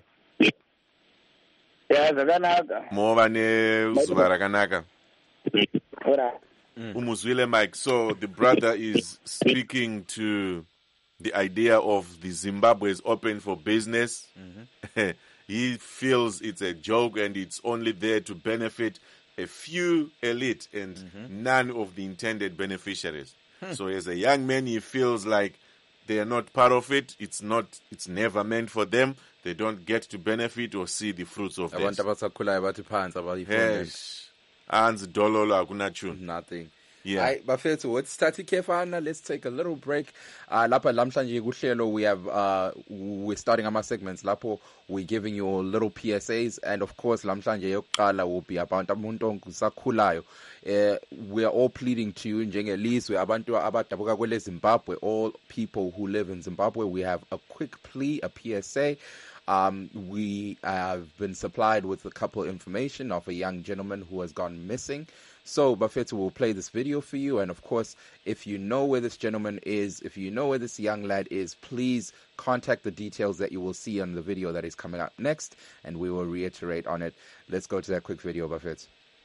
Ya zvakanaka. Mova nezuva rakanaka. Ora. Umuzwile Mike. So the brother is speaking to the idea of the Zimbabwe is open for business. Mm-hmm. He feels it's a joke and it's only there to benefit a few elite and mm-hmm. none of the intended beneficiaries. Hmm. So as a young man, he feels like they are not part of it. It's not. It's never meant for them. They don't get to benefit or see the fruits of this. Nothing. Yeah. Hi, bafethu, let's start kefana. Let's take a little break. Uh, lapha lamhlanje kuhlelo we have uh we're starting our segments. Lapho we're giving you little P S As, and of course lamhlanje yokuqala will be about umuntu ongusakhulayo. Uh, we are all pleading to you njengelizwe abantu abadabuka kwele Zimbabwe, all people who live in Zimbabwe. We have a quick plea, a P S A. Um, we have been supplied with a couple of information of a young gentleman who has gone missing. So, Bafethu will play this video for you. And of course, if you know where this gentleman is, if you know where this young lad is, please contact the details that you will see on the video that is coming up next, and we will reiterate on it. Let's go to that quick video, Bafethu.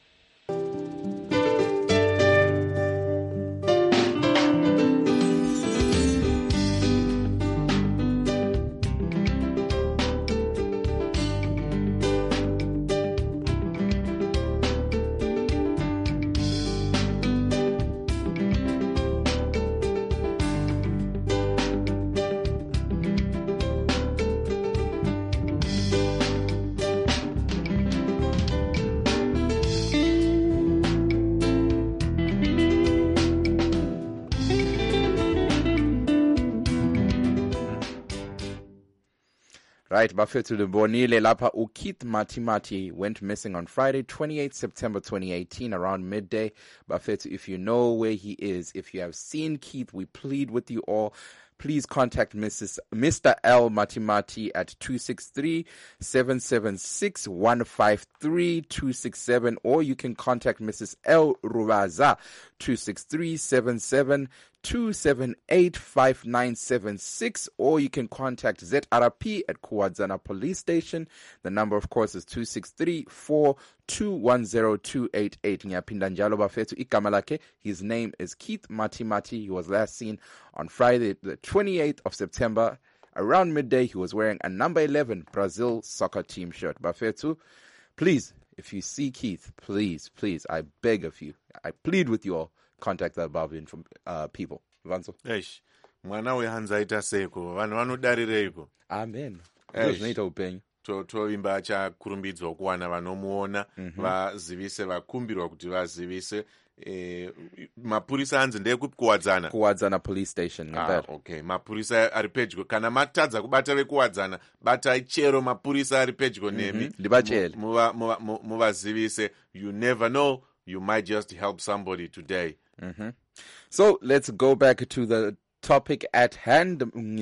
Right, Bafethu Bonile Lapa Ukith Matimati went missing on Friday, twenty-eighth September twenty eighteen, around midday. Bafethu, if you know where he is, if you have seen Keith, we plead with you all. Please contact Missus Mister L Matimati at two six three, seven seven six, one five three two six seven, or you can contact Missus L Ruvaza two six three, seven seven two seven eight, five nine seven six, or you can contact Z R P at Kuwadzana Police Station. The number, of course, is two six three, four two one zero two eight eight. Ngiyaphinda njalo bafethu igama lakhe. His name is Keith Matimati. He was last seen on Friday, the twenty-eighth of September. Around midday, he was wearing a number eleven Brazil soccer team shirt. Bafethu, please, if you see Keith, please, please, I beg of you, I plead with you all, contact the above info, uh, people. Vanso. Eish, mwana wehanza ita seko, vanhu vanodarireiko. Amen. Zvinoita upenyu. Tovimba achakurumbidzwa kuwana vanomuona, vazivise, vakumbirwa kuti vazivise. Eh, mapurisa anzi ndekupi Kuwadzana? Kuwadzana Police Station. Ah, okay. Mapurisa ari pedyo. Kana matadza kubata vekuwadzana, batai chero mapurisa ari pedyo nemi. Ndibachele. Muva muva muvazivise. You never know, you might just help somebody today. Mm-hmm. So let's go back to the topic at hand. We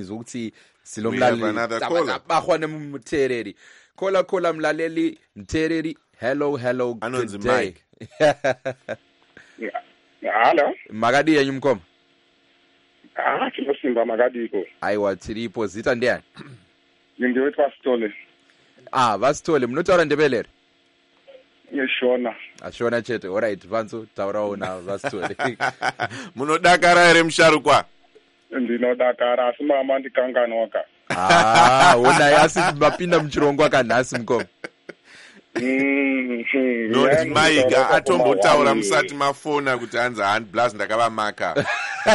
have another caller. Kola kola mlaleli mtereri. Hello, hello. Good day. Hello. Magadi yenyu mkoma? Ah, chinosimba Magadi iko. Aiwa tiripo zita ndiani? Ndindiwetwa Stole. Ah, vasitole munotaura ndebelere? Yeshona. Ashona chete. All right, Vanso taurawo na vasitole. Munodakara ere musharukwa? Ndinodakara asi mama ndikanganoka. Ah, ona yasi mapinda muchirongo akanhasi mkoma. Not Maiga atombotaura musati mafona kuti anzi hand blast ndakavamaka.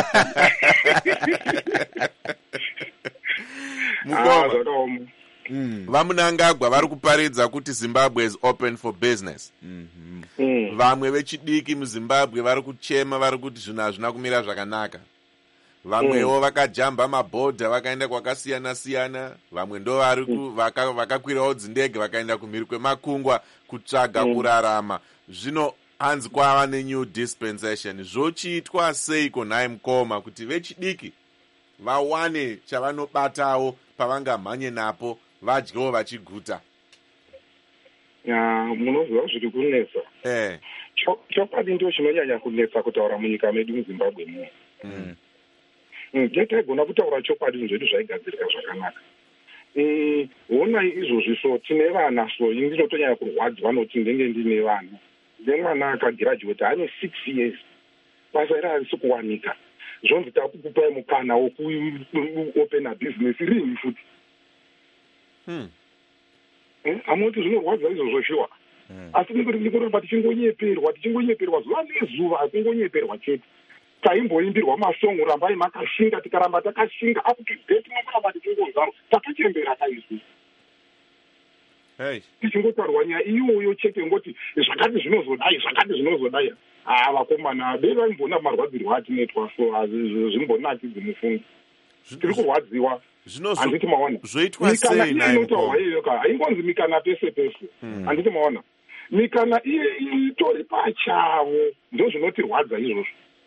Mukoma. Vamunangagwa vari kuparidza kuti Zimbabwe is open for business. Vamwe vechidiki muZimbabwe vari kuchema vari kuti zvinhu hazvina kumira zvakanaka. Vamwewo vakajamba mabhodha vakaenda kwakasiyana siyana, vamwe ndo vari vakakwirawo dzindege vakaenda kumhiri kwemakungwa kutsvaga kurarama. Zvino hanzi kwava nenew dispensation. Zvochiitwa seiko nhai mukoma kuti vechidiki vawane chavanobatawo pavangamhanye napo vadyewo vachiguta? Ya, munoziva zviri kunetsa. Eh. Chokwadi ndicho chinonyanya kunetsa kutaura munyika medu muZimbabwe muno. Mm. Ndetaigona kutaura chokwadi zvedu zvaigadzirika zvakanaka. Ona izvozvi so tine vana so ndinotonyanya kurwadzwa noti ndenge ndine vana. Ndemwana akagraduate ane six years. Basa iri harisi kuwanika. Zvonzi takukupai mukana wokuopen a business rini futi. Hmm. Hamoti zvinorwadza izvozvo shuwa. Asi ndikuramba tichingonyeperwa tichingonyeperwa zuva nezuva kungonyeperwa chete. Taimboimbirwa masongo rambai makashinga tikaramba takashinga up to date tinongoramba tichingonzaro takachembera kaizvi. Hey. tichingotaurwa nyaya iyoyo chete ngoti zvakati zvinozodai zvakati zvinozodai haa vakomana dei vaimbona marwadzirwo atinoitwa so hazvimbonakidzi mufungo tiri kurwadziwa handiti maona mikana iye inotaurwa iyoyoka haingonzi mikana pese pese handiti maona mikana iye itori pachavo ndo zvinotirwadza izvozvo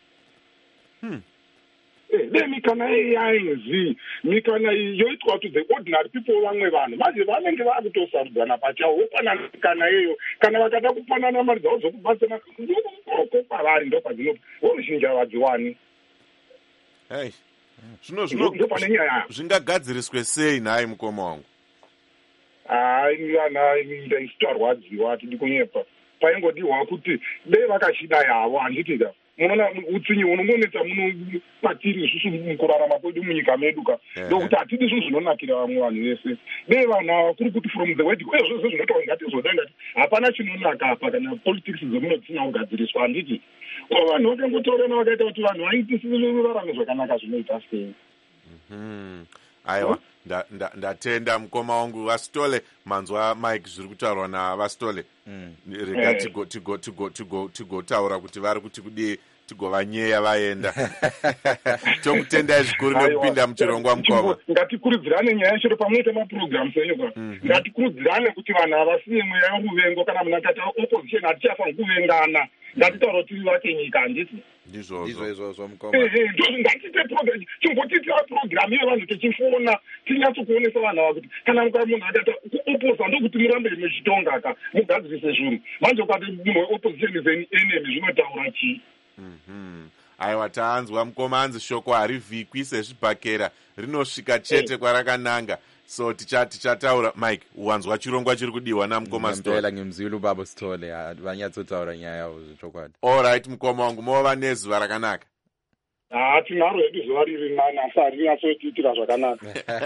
dei mikana yainzi mikana yoitwa to the ordinary people vamwe vanhu manje vanenge vakutosarudzana pachavo vopanana mikana yeyo kana vakada kupanana mari dzavo dzokubatsana ndoko kwavari ndo padzino voruzhinji vadziwani hey zvino zvino zvingagadziriswe sei nhai mukoma wangu hai vana ndaisitarwadziwa hatidi kunyepa paingodiwa kuti dei vakashida yavo handitika munoona utsinyi unongonetsa muno patiri isusu mukurarama kwedu munyika medu ka ndokuti hatidi zvo zvinonakira vamwe vanhu vese dei vanhu kuri kuti from the word uye zvose zvinotaura ngatizoda ngati hapana chinonaka apa kana politics dzemuno dzisina kugadziriswa handiti vanhu vakangotaurana vakaita kuti vanhu vaitisivarame zvakanaka zvinoita sei aiwa ndatenda mukoma wangu vastole manzwa mike zviri kutaurwa navastole rega tigotaura kuti vari kuti kudii tigovanyaya vaenda tokutendai zvikuru nekupinda muchirongwa mukoma ngatikurudzirane nyaya chero pamunoita mapurogiramu senyuka ngatikurudzirane kuti vanhu havasiye mweya yokuvengo kana munhu akati opposition hatichafanira kuvengana ngatitaura tiri vake nyika handiti ndizvozvo izvozvo mukoma ngatite chimbotitira purogiramu iyo vanhu tichifona tinyatsokuonesa vanhu ava kuti kana muka munhu akata kuoposa ndokuti murambe muchitonga ka mugadzirise zvinhu manje ukati munhu weopposition is an enemy zvinotaura chii aiwa taanzwa mukoma anzi shoko harivhikwi sezvibhakera rinosvika chete kwarakananga so tichataura mike wanzwa chirongwa chiri kudiwa namukoma Stole ngimzwile ubaba Sithole vanyatsotaura nyaya yavo zvechokwadi allright mukoma wangu mova nezuva rakanaka ha tinaro hedu zuva riri nasi harinatsotiitira zvakanaka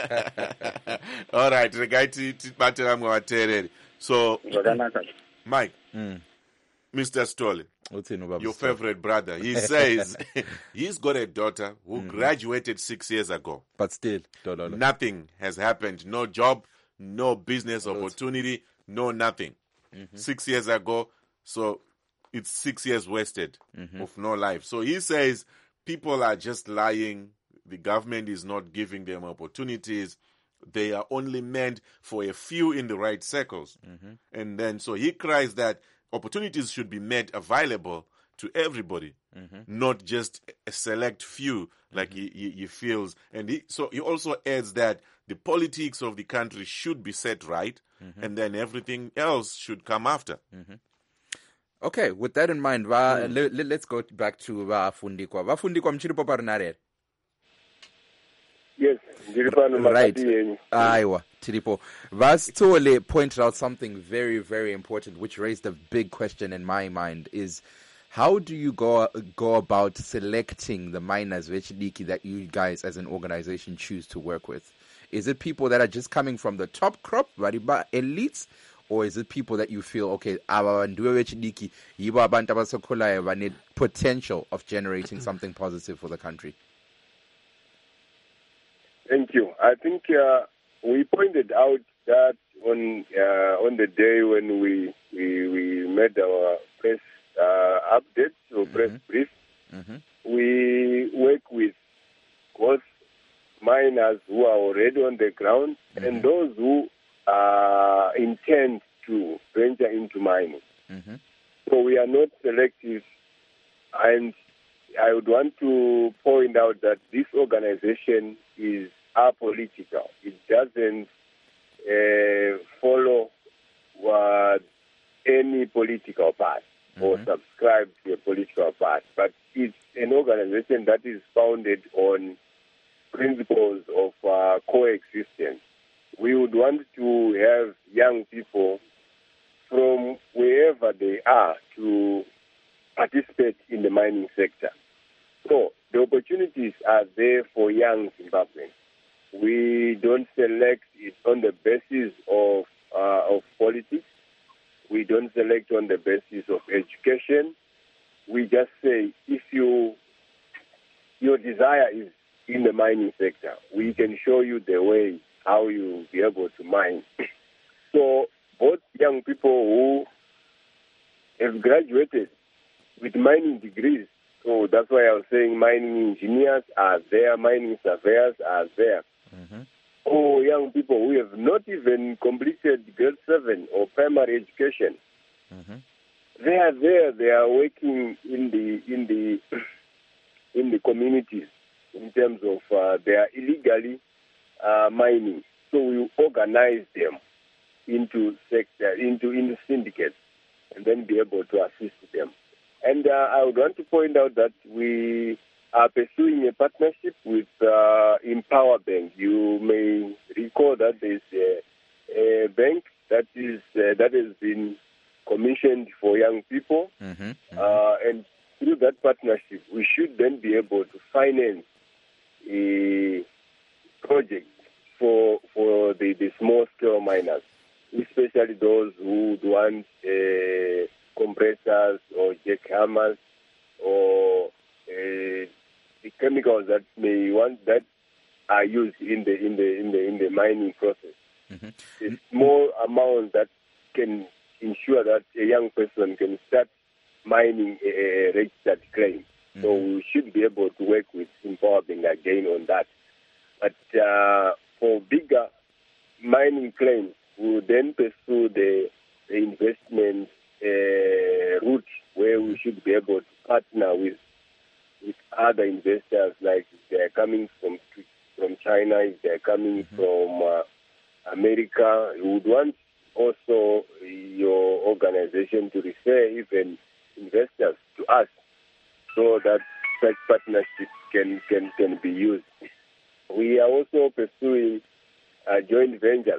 allright regai tibate vamwe vateereri so zvakanaka mike mm. Mister Stole, your favorite brother, he says he's got a daughter who mm-hmm. graduated six years ago. But still, don't know. Nothing has happened. No job, no business opportunity, no nothing. Mm-hmm. Six years ago, so it's six years wasted mm-hmm. of no life. So he says people are just lying. The government is not giving them opportunities. They are only meant for a few in the right circles. Mm-hmm. And then so he cries that opportunities should be made available to everybody, mm-hmm. not just a select few, like mm-hmm. he, he, he feels. And he, so he also adds that the politics of the country should be set right, mm-hmm. and then everything else should come after. Mm-hmm. Okay, with that in mind, va, mm. let, let's go back to Vafundikwa. Vafundikwa mchiripo parinarere. Yes, right. Aiwa, Tiripo. Vastole pointed out something very, very important, which raised a big question in my mind, is how do you go go about selecting the miners that you guys as an organization choose to work with? Is it people that are just coming from the top crop, Variba elites, or is it people that you feel, okay, our need potential of generating something positive for the country? Thank you. I think uh, we pointed out that on uh, on the day when we we, we made our press uh, update or mm-hmm. press brief, mm-hmm. we work with both miners who are already on the ground mm-hmm. and those who uh, intend to venture into mining. Mm-hmm. So we are not selective, and I would want to point out that this organization is apolitical. It doesn't uh, follow uh, any political party mm-hmm. or subscribe to a political party, but it's an organization that is founded on principles of uh, coexistence. We would want to have young people from wherever they are to participate in the mining sector. So the opportunities are there for young Zimbabweans. We don't select it on the basis of uh, of politics. We don't select on the basis of education. We just say, if you your desire is in the mining sector, we can show you the way how you be able to mine. So both young people who have graduated with mining degrees. So that's why I was saying mining engineers are there, mining surveyors are there. Mm-hmm. Or young people who have not even completed grade seven or primary education. Mm-hmm. They are there. They are working in the in the in the communities in terms of uh, they are illegally uh, mining. So we organize them into sector into into syndicates and then be able to assist them. And uh, I would want to point out that we are pursuing a partnership with uh, Empower Bank. You may recall that there is a, a bank that is uh, that has been commissioned for young people, Mm-hmm. Mm-hmm. uh, and through that partnership, we should then be able to finance a project for for the, the small scale miners, especially those who would want uh, compressors or jackhammers or uh, the chemicals that may want that are used in the in the in the in the mining process. Mm-hmm. A small amount that can ensure that a young person can start mining a, a registered claim. Mm-hmm. So we should be able to work with Empowering again on that. But uh, for bigger mining claims, we will then pursue the, the investment uh, route where we should be able to partner with with other investors, like if they are coming from from China, if they are coming mm-hmm. from uh, America. We would want also your organization to refer even investors to us so that such partnerships can, can, can be used. We are also pursuing uh, joint ventures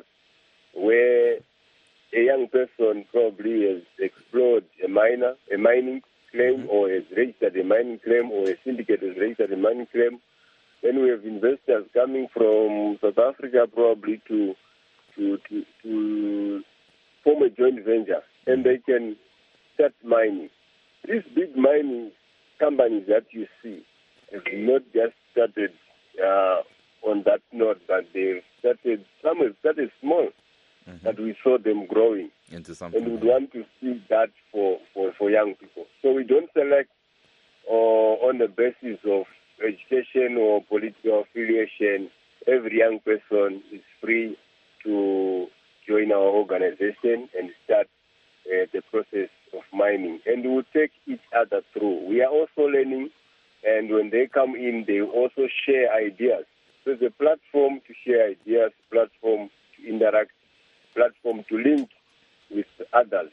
where a young person probably has explored a miner, a mining claim, mm-hmm. or has registered a mining claim, or a syndicate has registered a mining claim. Then we have investors coming from South Africa probably to to to, to form a joint venture, and they can start mining. These big mining companies that you see have not just started uh, on that note, but they've started, some have started small, mm-hmm. but we saw them growing into something. And we want to see that for, for, for young people. So we don't select uh, on the basis of education or political affiliation. Every young person is free to join our organization and start uh, the process of mining. And we will take each other through. We are also learning, and when they come in, they also share ideas. So it's a platform to share ideas, platform to interact, platform to link with others.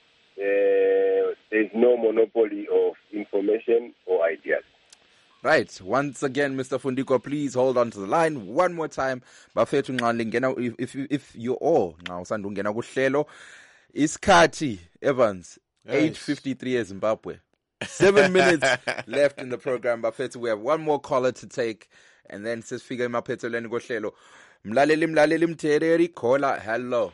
Uh, there's no monopoly of information or ideas. Right. Once again, Mister Fundiko, please hold on to the line one more time. Bafethu nqali ngena if if if you all now usanda ungena kuhlelo isikhathi Evans eight fifty-three eZimbabwe. seven minutes left in the program. Bafethu, we have one more caller to take and then sesifika emaphethelweni kohlelo. Mlaleli mlaleli mthereri caller. Hello.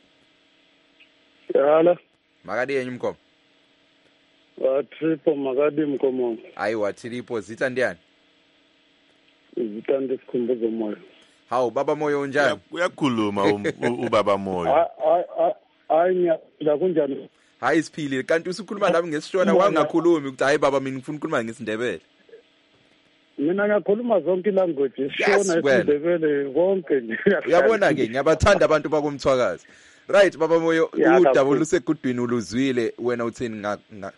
Hello. Makadi yenyu mkomo. Watripo makadi mkomo. Ayiwa Tripo zitha ndiyani? Zitha ndisikhumbuzo moyo. Hawu baba moyo unjani? Uyakhuluma ubaba moyo. Hayi la kunjani? Hayi siphilile kanti usukhuluma nami ngesishona wangakhulumi ukuthi hayi baba mina ngifuna ukukhuluma ngesindebele. Mina ngiyakhuluma zonke language ishona isindebele konke nje. Uyabona ke ngiyabathanda abantu bakomthwakazi. Right baba moyo udaba lusegudwini uluzwile wena uthini nga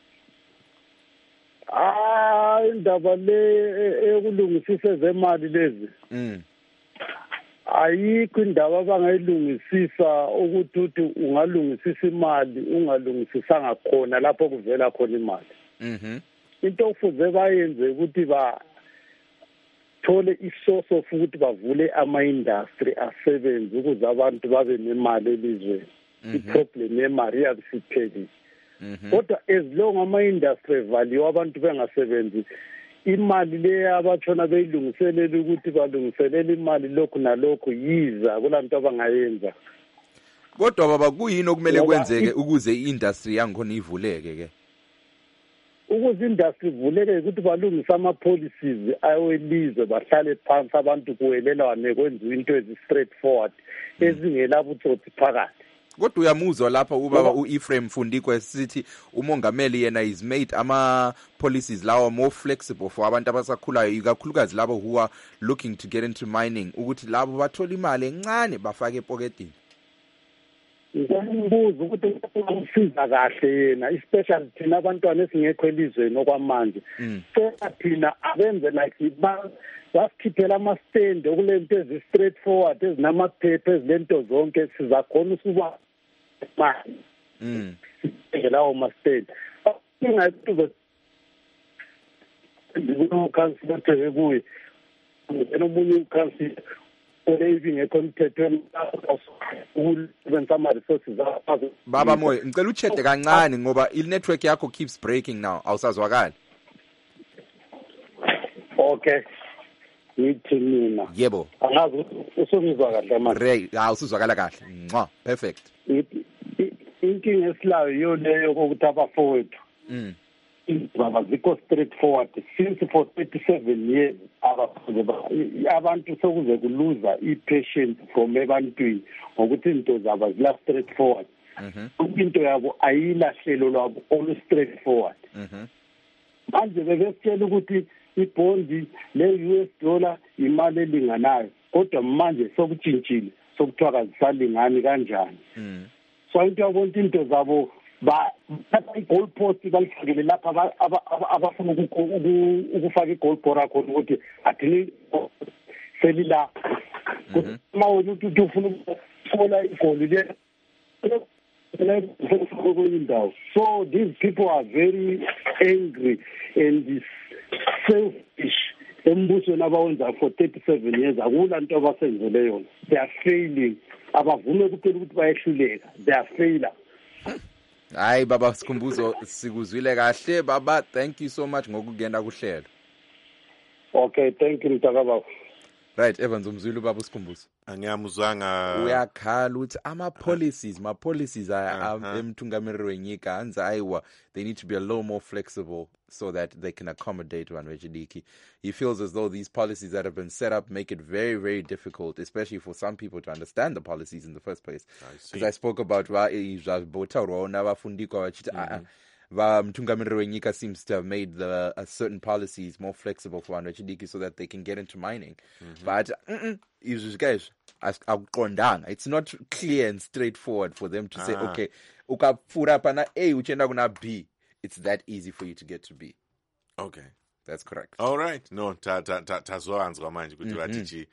Ah indaba le ekulungisisa zemali lezi. Mm. Ayikho indaba abangayilungisisa ukuthi uthi ungalungisisa imali ungalungisisanga khona lapho kuvela khona imali. Mhm. Into okufuze bayenze ukuthi ba thole isource of ukuthi bavule ama industry asebenze ukuze abantu babe nemali elizweni. I-problem yemali iyabisiphelile. Kodwa as long ama industry value abantu bengasebenzi imali le abatshona beyilungiselela ukuthi balungiselela imali lokhu nalokhu yiza kulanto abangayenza. Kodwa baba kuyini okumele kwenzeke ukuze i-industry yangikhona ivuleke ke? Ukuze industry ivuleke ukuthi balungise ama policies ayolizwe bahlale phansi abantu kuwelelwane kwenziwe into ezi straight forward ezingela butsotsi phakathi. kodwa uyamuzwa lapha ubaba u-Ephraim Fundikwe sithi umongameli yena is made ama policies lawa more flexible for abantu abasakhulayo ikakhulukazi labo who are looking to get into mining ukuthi labo bathola imali encane bafake epoketini. Ngiyambuza ukuthi usiza kahle yena especially thina abantwana esingekho elizweni okwamanje. Sena thina abenze like ba basikhiphela ama-stand okulento ezi straight forward ezinamaphepha ezilento zonke sizakhona ukuba mali. Mm. Lawo ma-stand. Ingayituzo ndikukansila kuye. Ngena omunye ukhansila oleving ekomthethweni ukusebenzisa ama-resources azo. Baba Moyo ngicela uchede kancane ngoba i-network yakho keeps breaking now awusazwakali. Okay. Yithi mina. Yebo. Angazi usungizwa kahle manje. Ray, ha usuzwakala kahle. Nqa, perfect. Inkinga esilayo iyo leyo ukuthi abafowethu. Mm. Baba zikho straight forward since for thirty-seven years abantu sokuze kuluza i-patient from ebantwini ngokuthi into zabo zila straight forward. Mhm. Into yabo ayilahlelo lwabo all straight forward. Mhm. Manje bebesitshela ukuthi ibondi le-U S dollar imali elinganayo kodwa manje sokutshintshile sokuthiwa kazisalingani kanjani. Mm. So into yabona into zabo ba i-goal post balifakele lapha abafuna ukufaka i-goal bora khona ukuthi athini selila uma umuntu ufuna ukuthola igoli le so these people are very angry and selfish embusweni abawenza for thirty-seven years akula nto abasenzele yona. They are failing. Abavume kuphela ukuthi bayehluleka. They are failure. Hayi baba Sikhumbuzo sikuzwile kahle baba, thank you so much ngokungena kuhlelo. Okay, thank you mtakababa. Right, Evans umzwile baba Sikhumbuzo. Angiyamuzwanga Uyakhala uthi ama policies ma policies emthungameli wenyika anza ayiwa they need to be a little more flexible so that they can accommodate Vanwejidiki. He feels as though these policies that have been set up make it very, very difficult, especially for some people to understand the policies in the first place. Because I, I spoke about Mthungameli wenyika seems to have made the uh, certain policies more flexible for Vanwejidiki so that they can get into mining. Mm-hmm. But mm guys, it's not clear and straightforward for them to say, ah. okay, ukafura pana A uchenda kuna B. It's that easy for you to get to B. Okay. That's correct. All right. No, ta ta ta tazwanzwa manje kuti vatichi.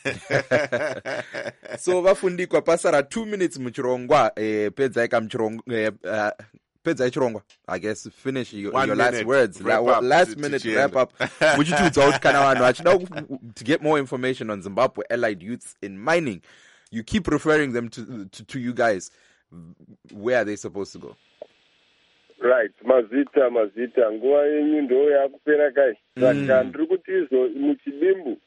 So vafundikwa pasara two minutes muchirongwa eh pedza eka muchirongwa eh uh, pedza chirongwa. I guess finish your, your last words. La, up, last minute to wrap up. Would you choose out kana vanhu vachida to get more information on Zimbabwe allied youths in mining? You keep referring them to to, to you guys. Where are they supposed to go? Right, mazita mazita nguva yenyu ndo yakupera kai saka ndiri kuti izvo muchidimbu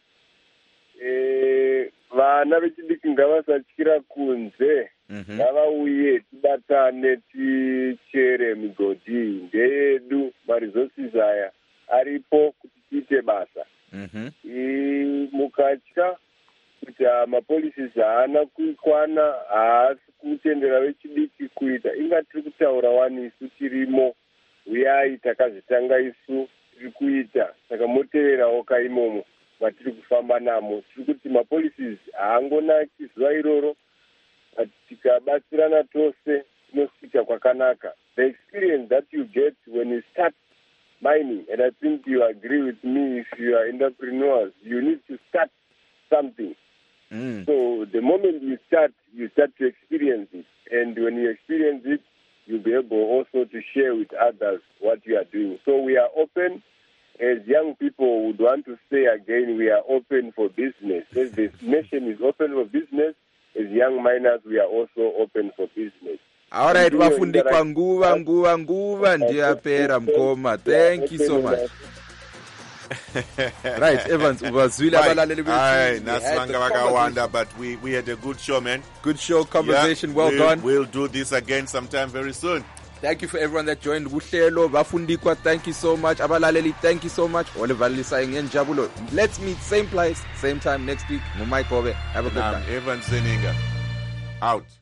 eh vana vechidiki ngavasatyira kunze ngavauye tibatane tichere migodhi ndeyedu maresources aya aripo kuti tiite basa mukatya kuti mapolicies haana kukwana haasi kutendera vechidiki kuita inga tiri kutaura wani isu tirimo uyai takazvitanga isu tiri kuita saka moteverawo kaimomo matiri kufamba namo tiri kuti mapolicies haangonaki zuva iroro tikabatsirana tose tinosvika kwakanaka. The experience that you get when you start mining, and I think you agree with me, if you are entrepreneurs, you need to start something. Mm. So the moment you start, you start to experience it. And when you experience it, you'll be able also to share with others what you are doing. So we are open. As young people would want to say again, we are open for business. As the nation is open for business, as young miners, we are also open for business. All right, wafundikwa nguva nguva nguva ndiyapera mkoma. Thank you so much. Right, Evans, ubazwile abalaleli bethu. Hayi, nasimanga bakawanda, but we we had a good show, man. Good show, conversation, yeah, well we'll, done. We'll do this again sometime very soon. Thank you for everyone that joined Kuhlelo. Bafundikwa, thank you so much. Abalaleli, thank you so much. Oliver Lisa Ngenjabulo. Let's meet same place, same time next week. Mumai Kobe. Have a good time. Evans Zeninga. Out.